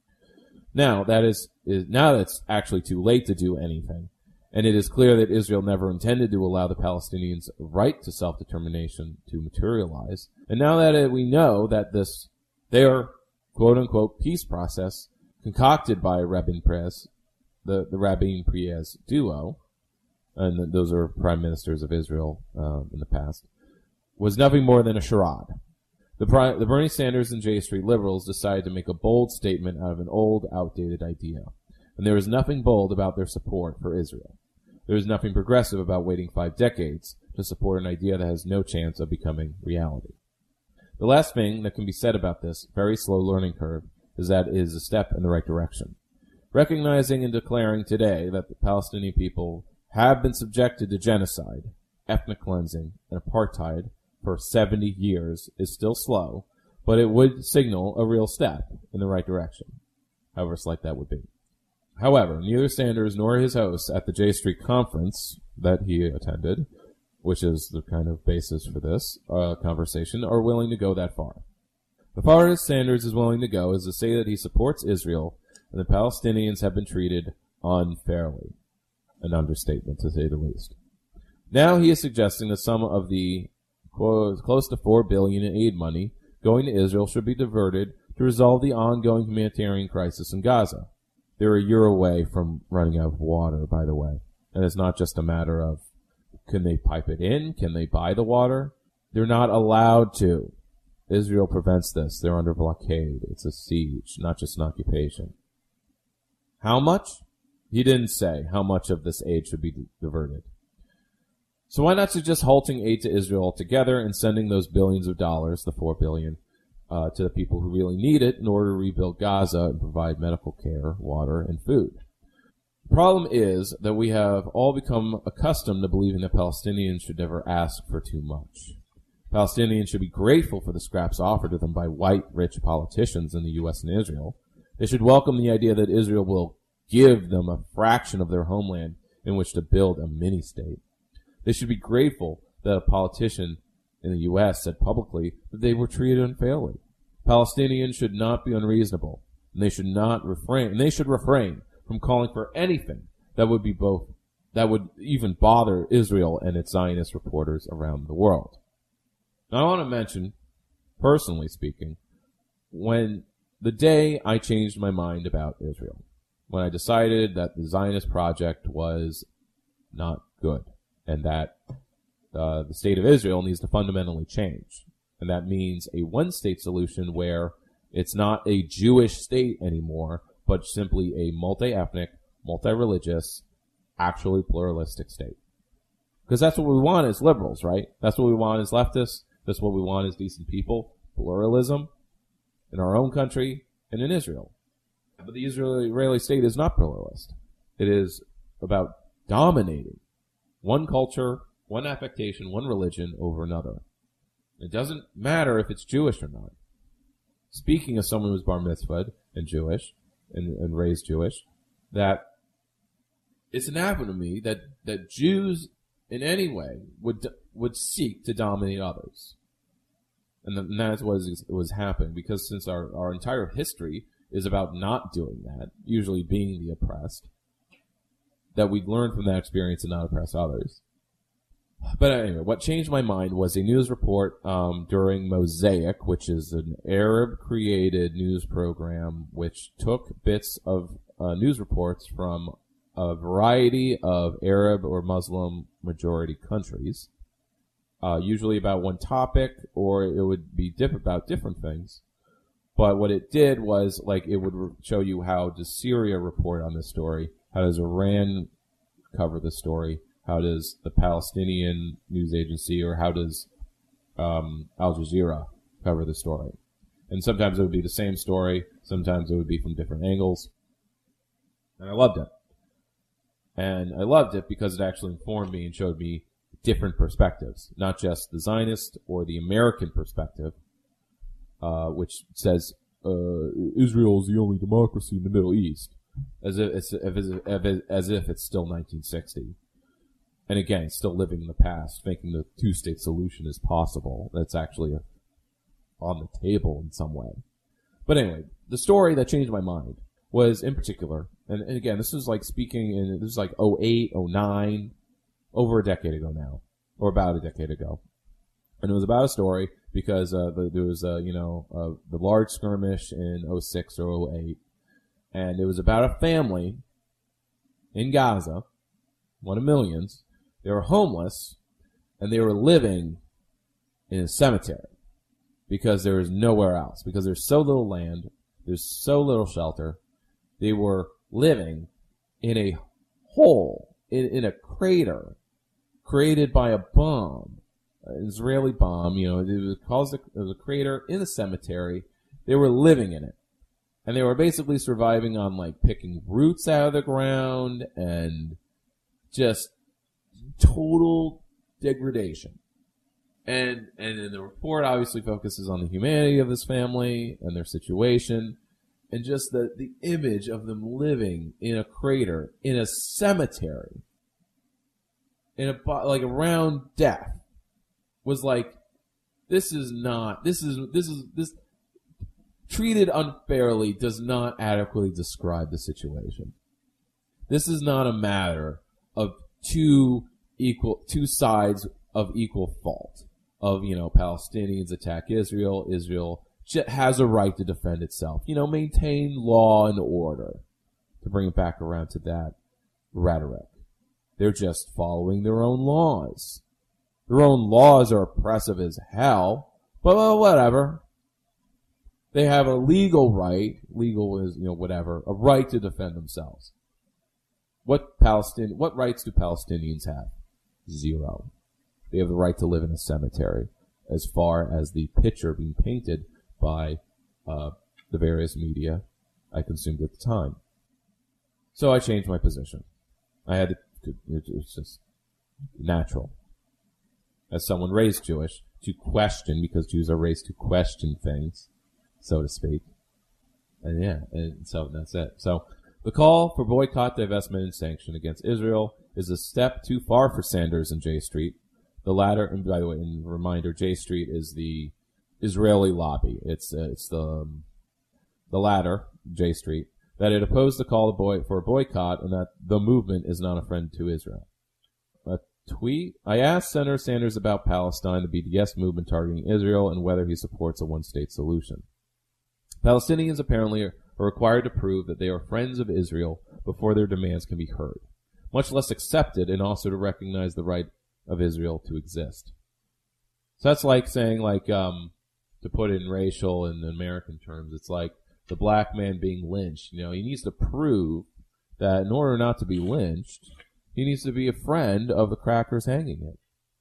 Speaker 11: Now that is, is now that it's actually too late to do anything, and it is clear that Israel never intended to allow the Palestinians' right to self-determination to materialize. And now that it, we know that this their quote-unquote peace process concocted by Rabin Peres, the the Rabin Peres duo, and those are prime ministers of Israel um, in the past, was nothing more than a charade. The, the Bernie Sanders and J Street liberals decided to make a bold statement out of an old, outdated idea. And there is nothing bold about their support for Israel. There is nothing progressive about waiting five decades to support an idea that has no chance of becoming reality. The last thing that can be said about this very slow learning curve is that it is a step in the right direction. Recognizing and declaring today that the Palestinian people have been subjected to genocide, ethnic cleansing, and apartheid for seventy years is still slow, but it would signal a real step in the right direction, however slight that would be. However, neither Sanders nor his hosts at the J Street conference that he attended, which is the kind of basis for this uh, conversation, are willing to go that far. The farthest Sanders is willing to go is to say that he supports Israel and the Palestinians have been treated unfairly, an understatement to say the least. Now he is suggesting that some of the close to four billion dollars in aid money going to Israel should be diverted to resolve the ongoing humanitarian crisis in Gaza. They're a year away from running out of water, by the way. And it's not just a matter of, can they pipe it in? Can they buy the water? They're not allowed to. Israel prevents this. They're under blockade. It's a siege, not just an occupation. How much? He didn't say how much of this aid should be diverted. So why not suggest halting aid to Israel altogether and sending those billions of dollars, the four billion, uh, to the people who really need it in order to rebuild Gaza and provide medical care, water, and food? The problem is that we have all become accustomed to believing that Palestinians should never ask for too much. Palestinians should be grateful for the scraps offered to them by white, rich politicians in the U S and Israel. They should welcome the idea that Israel will give them a fraction of their homeland in which to build a mini-state. They should be grateful that a politician in the U S said publicly that they were treated unfairly. Palestinians should not be unreasonable, and they should not refrain, and they should refrain from calling for anything that would be both, that would even bother Israel and its Zionist reporters around the world. Now I want to mention, personally speaking, when the day I changed my mind about Israel, when I decided that the Zionist project was not good, and that uh, the state of Israel needs to fundamentally change. And that means a one-state solution where it's not a Jewish state anymore, but simply a multi-ethnic, multi-religious, actually pluralistic state. Because that's what we want as liberals, right? That's what we want as leftists. That's what we want as decent people. Pluralism in our own country and in Israel. But the Israeli state is not pluralist. It is about dominating one culture, one affectation, one religion over another. It doesn't matter if it's Jewish or not. Speaking of someone who's bar mitzvahed and Jewish and, and raised Jewish, that it's anathema to me that, that Jews in any way would would seek to dominate others. And, the, and that's what is, was happening, because since our, our entire history is about not doing that, usually being the oppressed, that we learn from that experience and not oppress others. But anyway, what changed my mind was a news report um, during Mosaic, which is an Arab-created news program which took bits of uh, news reports from a variety of Arab or Muslim majority countries, uh, usually about one topic, or it would be diff- about different things. But what it did was, like, it would re- show you how does Syria report on this story, how does Iran cover the story, how does the Palestinian news agency, or how does um, Al Jazeera cover the story. And sometimes it would be the same story, sometimes it would be from different angles. And I loved it. And I loved it because it actually informed me and showed me different perspectives, not just the Zionist or the American perspective, uh, which says uh, Israel is the only democracy in the Middle East, as if it's as if it's still nineteen sixty. And again, still living in the past, thinking the two-state solution is possible. That's actually a, on the table in some way. But anyway, the story that changed my mind was, in particular, and, and again, this is like speaking in, this is like oh eight, oh nine, over a decade ago now, or about a decade ago. And it was about a story because uh, the, there was, uh, you know, uh, the large skirmish in oh six or oh eight, and it was about a family in Gaza, one of millions. They were homeless, and they were living in a cemetery because there was nowhere else. Because there's so little land, there's so little shelter. They were living in a hole, in, in a crater created by a bomb, an Israeli bomb. You know, it was caused a, it was a crater in the cemetery. They were living in it, and they were basically surviving on like picking roots out of the ground and just total degradation. And and then the report obviously focuses on the humanity of this family and their situation, and just the, the image of them living in a crater, in a cemetery, in a like around death, was like, this is not, this is, this is, this, treated unfairly does not adequately describe the situation. This is not a matter of two equal, two sides of equal fault. Of, you know, Palestinians attack Israel, Israel has a right to defend itself. You know, maintain law and order. To bring it back around to that rhetoric. They're just following their own laws. Their own laws are oppressive as hell, but well, whatever. They have a legal right, legal is, you know, whatever, a right to defend themselves. What Palestinian, what rights do Palestinians have? Zero. They have the right to live in a cemetery, as far as the picture being painted by uh, the various media I consumed at the time. So I changed my position. I had to, it was just natural. As someone raised Jewish, to question, because Jews are raised to question things, so to speak. And yeah, and so that's it. So the call for boycott, divestment, and sanction against Israel is a step too far for Sanders and J Street. The latter, and by the way, in reminder, J Street is the Israeli lobby. It's uh, it's the um, the latter, J Street, that it opposed the call boy, for a boycott and that the movement is not a friend to Israel. A tweet: I asked Senator Sanders about Palestine, the B D S movement targeting Israel, and whether he supports a one-state solution. Palestinians apparently are required to prove that they are friends of Israel before their demands can be heard, much less accepted, and also to recognize the right of Israel to exist. So that's like saying, like, um, to put it in racial and American terms, it's like the black man being lynched. You know, he needs to prove that in order not to be lynched, he needs to be a friend of the crackers hanging him.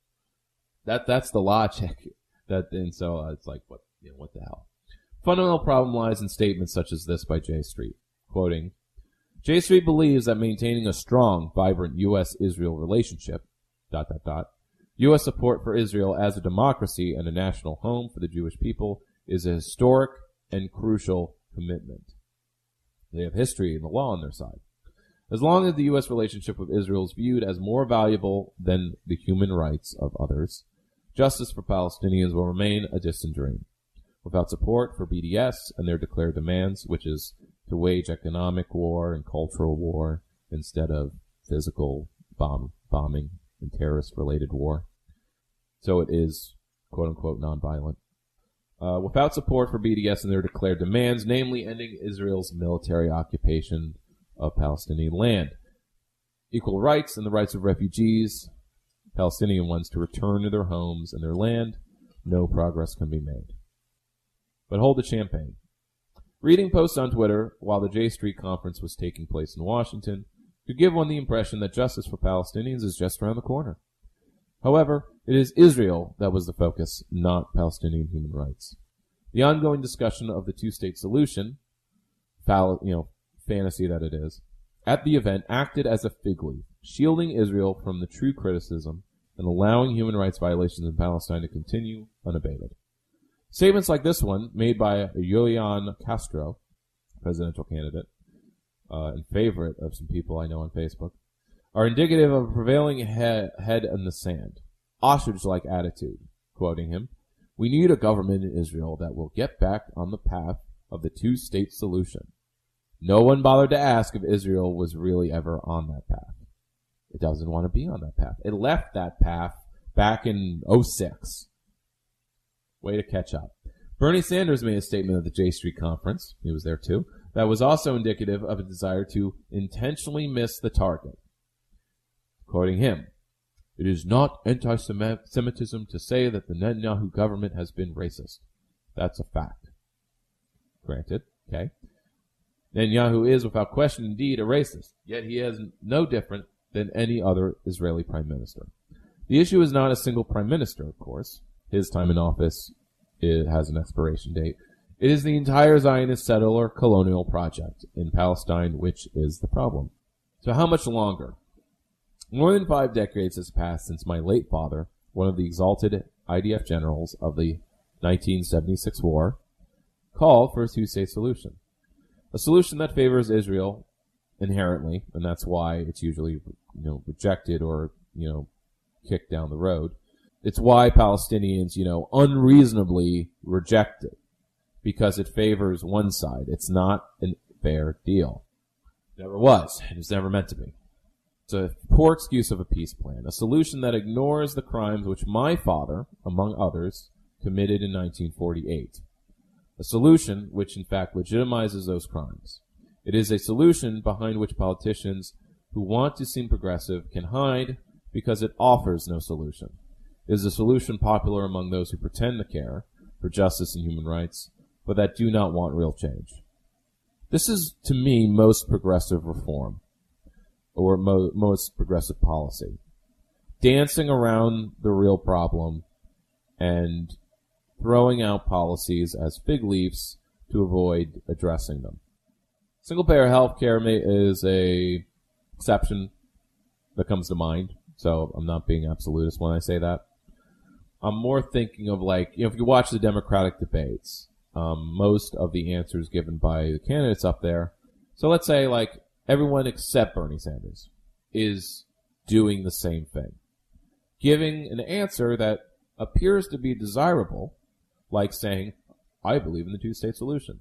Speaker 11: That that's the logic. That and so uh, it's like, what you know, what the hell? Fundamental problem lies in statements such as this by J Street, quoting, J Street believes that maintaining a strong, vibrant U S Israel relationship, dot, dot, dot, U S support for Israel as a democracy and a national home for the Jewish people is a historic and crucial commitment. They have history and the law on their side. As long as the U S relationship with Israel is viewed as more valuable than the human rights of others, justice for Palestinians will remain a distant dream. Without support for B D S and their declared demands, which is to wage economic war and cultural war instead of physical bomb, bombing and terrorist-related war. So it is, quote-unquote, nonviolent. Uh, without support for B D S and their declared demands, namely ending Israel's military occupation of Palestinian land, equal rights and the rights of refugees, Palestinian ones, to return to their homes and their land, no progress can be made. But hold the champagne. Reading posts on Twitter while the J Street conference was taking place in Washington could give one the impression that justice for Palestinians is just around the corner. However, it is Israel that was the focus, not Palestinian human rights. The ongoing discussion of the two-state solution, fall, you know, fantasy that it is, at the event acted as a fig leaf, shielding Israel from the true criticism and allowing human rights violations in Palestine to continue unabated. Statements like this one, made by Julian Castro, presidential candidate, uh, and favorite of some people I know on Facebook, are indicative of a prevailing he- head in the sand, ostrich-like attitude. Quoting him, "We need a government in Israel that will get back on the path of the two-state solution." No one bothered to ask if Israel was really ever on that path. It doesn't want to be on that path. It left that path back in oh six. Way to catch up. Bernie Sanders made a statement at the J Street conference, he was there too, that was also indicative of a desire to intentionally miss the target. Quoting him, "It is not anti-Semitism to say that the Netanyahu government has been racist. That's a fact." Granted, okay. Netanyahu is, without question, indeed a racist, yet he is no different than any other Israeli prime minister. The issue is not a single prime minister, of course. His time in office it has an expiration date. It is the entire Zionist settler colonial project in Palestine which is the problem. So how much longer? More than five decades has passed since my late father, one of the exalted I D F generals of the nineteen seventy-six war, called for a two-state solution. A solution that favors Israel inherently, and that's why it's usually, you know, rejected or, you know, kicked down the road. It's why Palestinians, you know, unreasonably reject it, because it favors one side. It's not a fair deal. Never was. It was never meant to be. It's a poor excuse of a peace plan, a solution that ignores the crimes which my father, among others, committed in nineteen forty-eight. A solution which, in fact, legitimizes those crimes. It is a solution behind which politicians who want to seem progressive can hide because it offers no solution. It is a solution popular among those who pretend to care for justice and human rights, but that do not want real change. This is, to me, most progressive reform, or mo- most progressive policy. Dancing around the real problem and throwing out policies as fig leaves to avoid addressing them. Single-payer health care is a exception that comes to mind, so I'm not being absolutist when I say that. I'm more thinking of, like, you know, if you watch the Democratic debates, um, most of the answers given by the candidates up there, so let's say, like, everyone except Bernie Sanders is doing the same thing. Giving an answer that appears to be desirable, like saying, I believe in the two-state solution.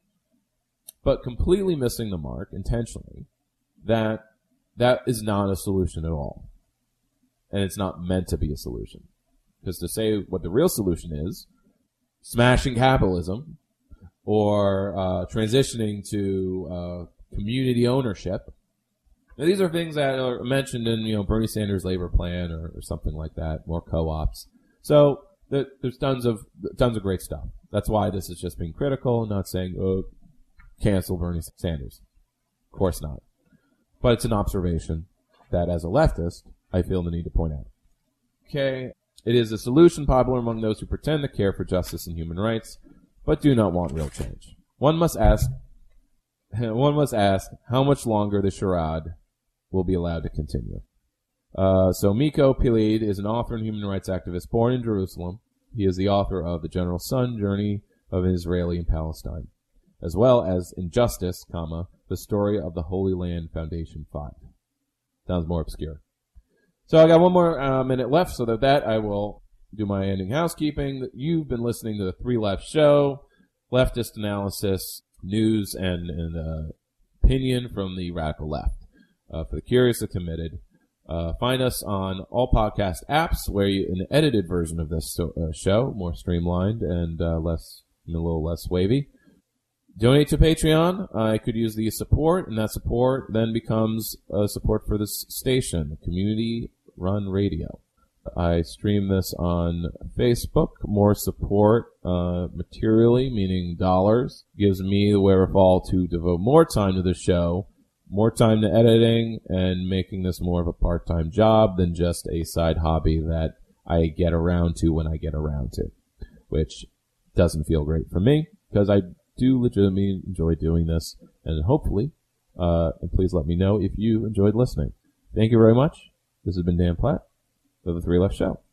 Speaker 11: But completely missing the mark, intentionally, that that is not a solution at all. And it's not meant to be a solution. Because to say what the real solution is, smashing capitalism, or uh, transitioning to uh, community ownership. Now, these are things that are mentioned in, you know, Bernie Sanders' labor plan or, or something like that, more co-ops. So there, there's tons of tons of great stuff. That's why this is just being critical, not saying, oh, cancel Bernie Sanders. Of course not. But it's an observation that, as a leftist, I feel the need to point out. Okay. It is a solution popular among those who pretend to care for justice and human rights, but do not want real change. One must ask, one must ask how much longer the charade will be allowed to continue. Uh, so Miko Pilid is an author and human rights activist born in Jerusalem. He is the author of The General Sun Journey of Israeli and Palestine, as well as Injustice, comma, the story of the Holy Land Foundation five. Sounds more obscure. So I got one more uh, minute left, so that, that I will do my ending housekeeping. You've been listening to the Three Left Show, leftist analysis, news, and, and uh, opinion from the radical left. Uh, for the curious, the committed. Uh, find us on all podcast apps where you, an edited version of this so, uh, show, more streamlined and uh, less, a little less wavy. Donate to Patreon. I could use the support, and that support then becomes uh, support for this station, community-run radio. I stream this on Facebook. More support uh, materially, meaning dollars, gives me the wherewithal to devote more time to the show, more time to editing, and making this more of a part-time job than just a side hobby that I get around to when I get around to, which doesn't feel great for me because I do legitimately enjoy doing this, and hopefully, uh, and please let me know if you enjoyed listening. Thank you very much. This has been Dan Platt of the Three Left Show.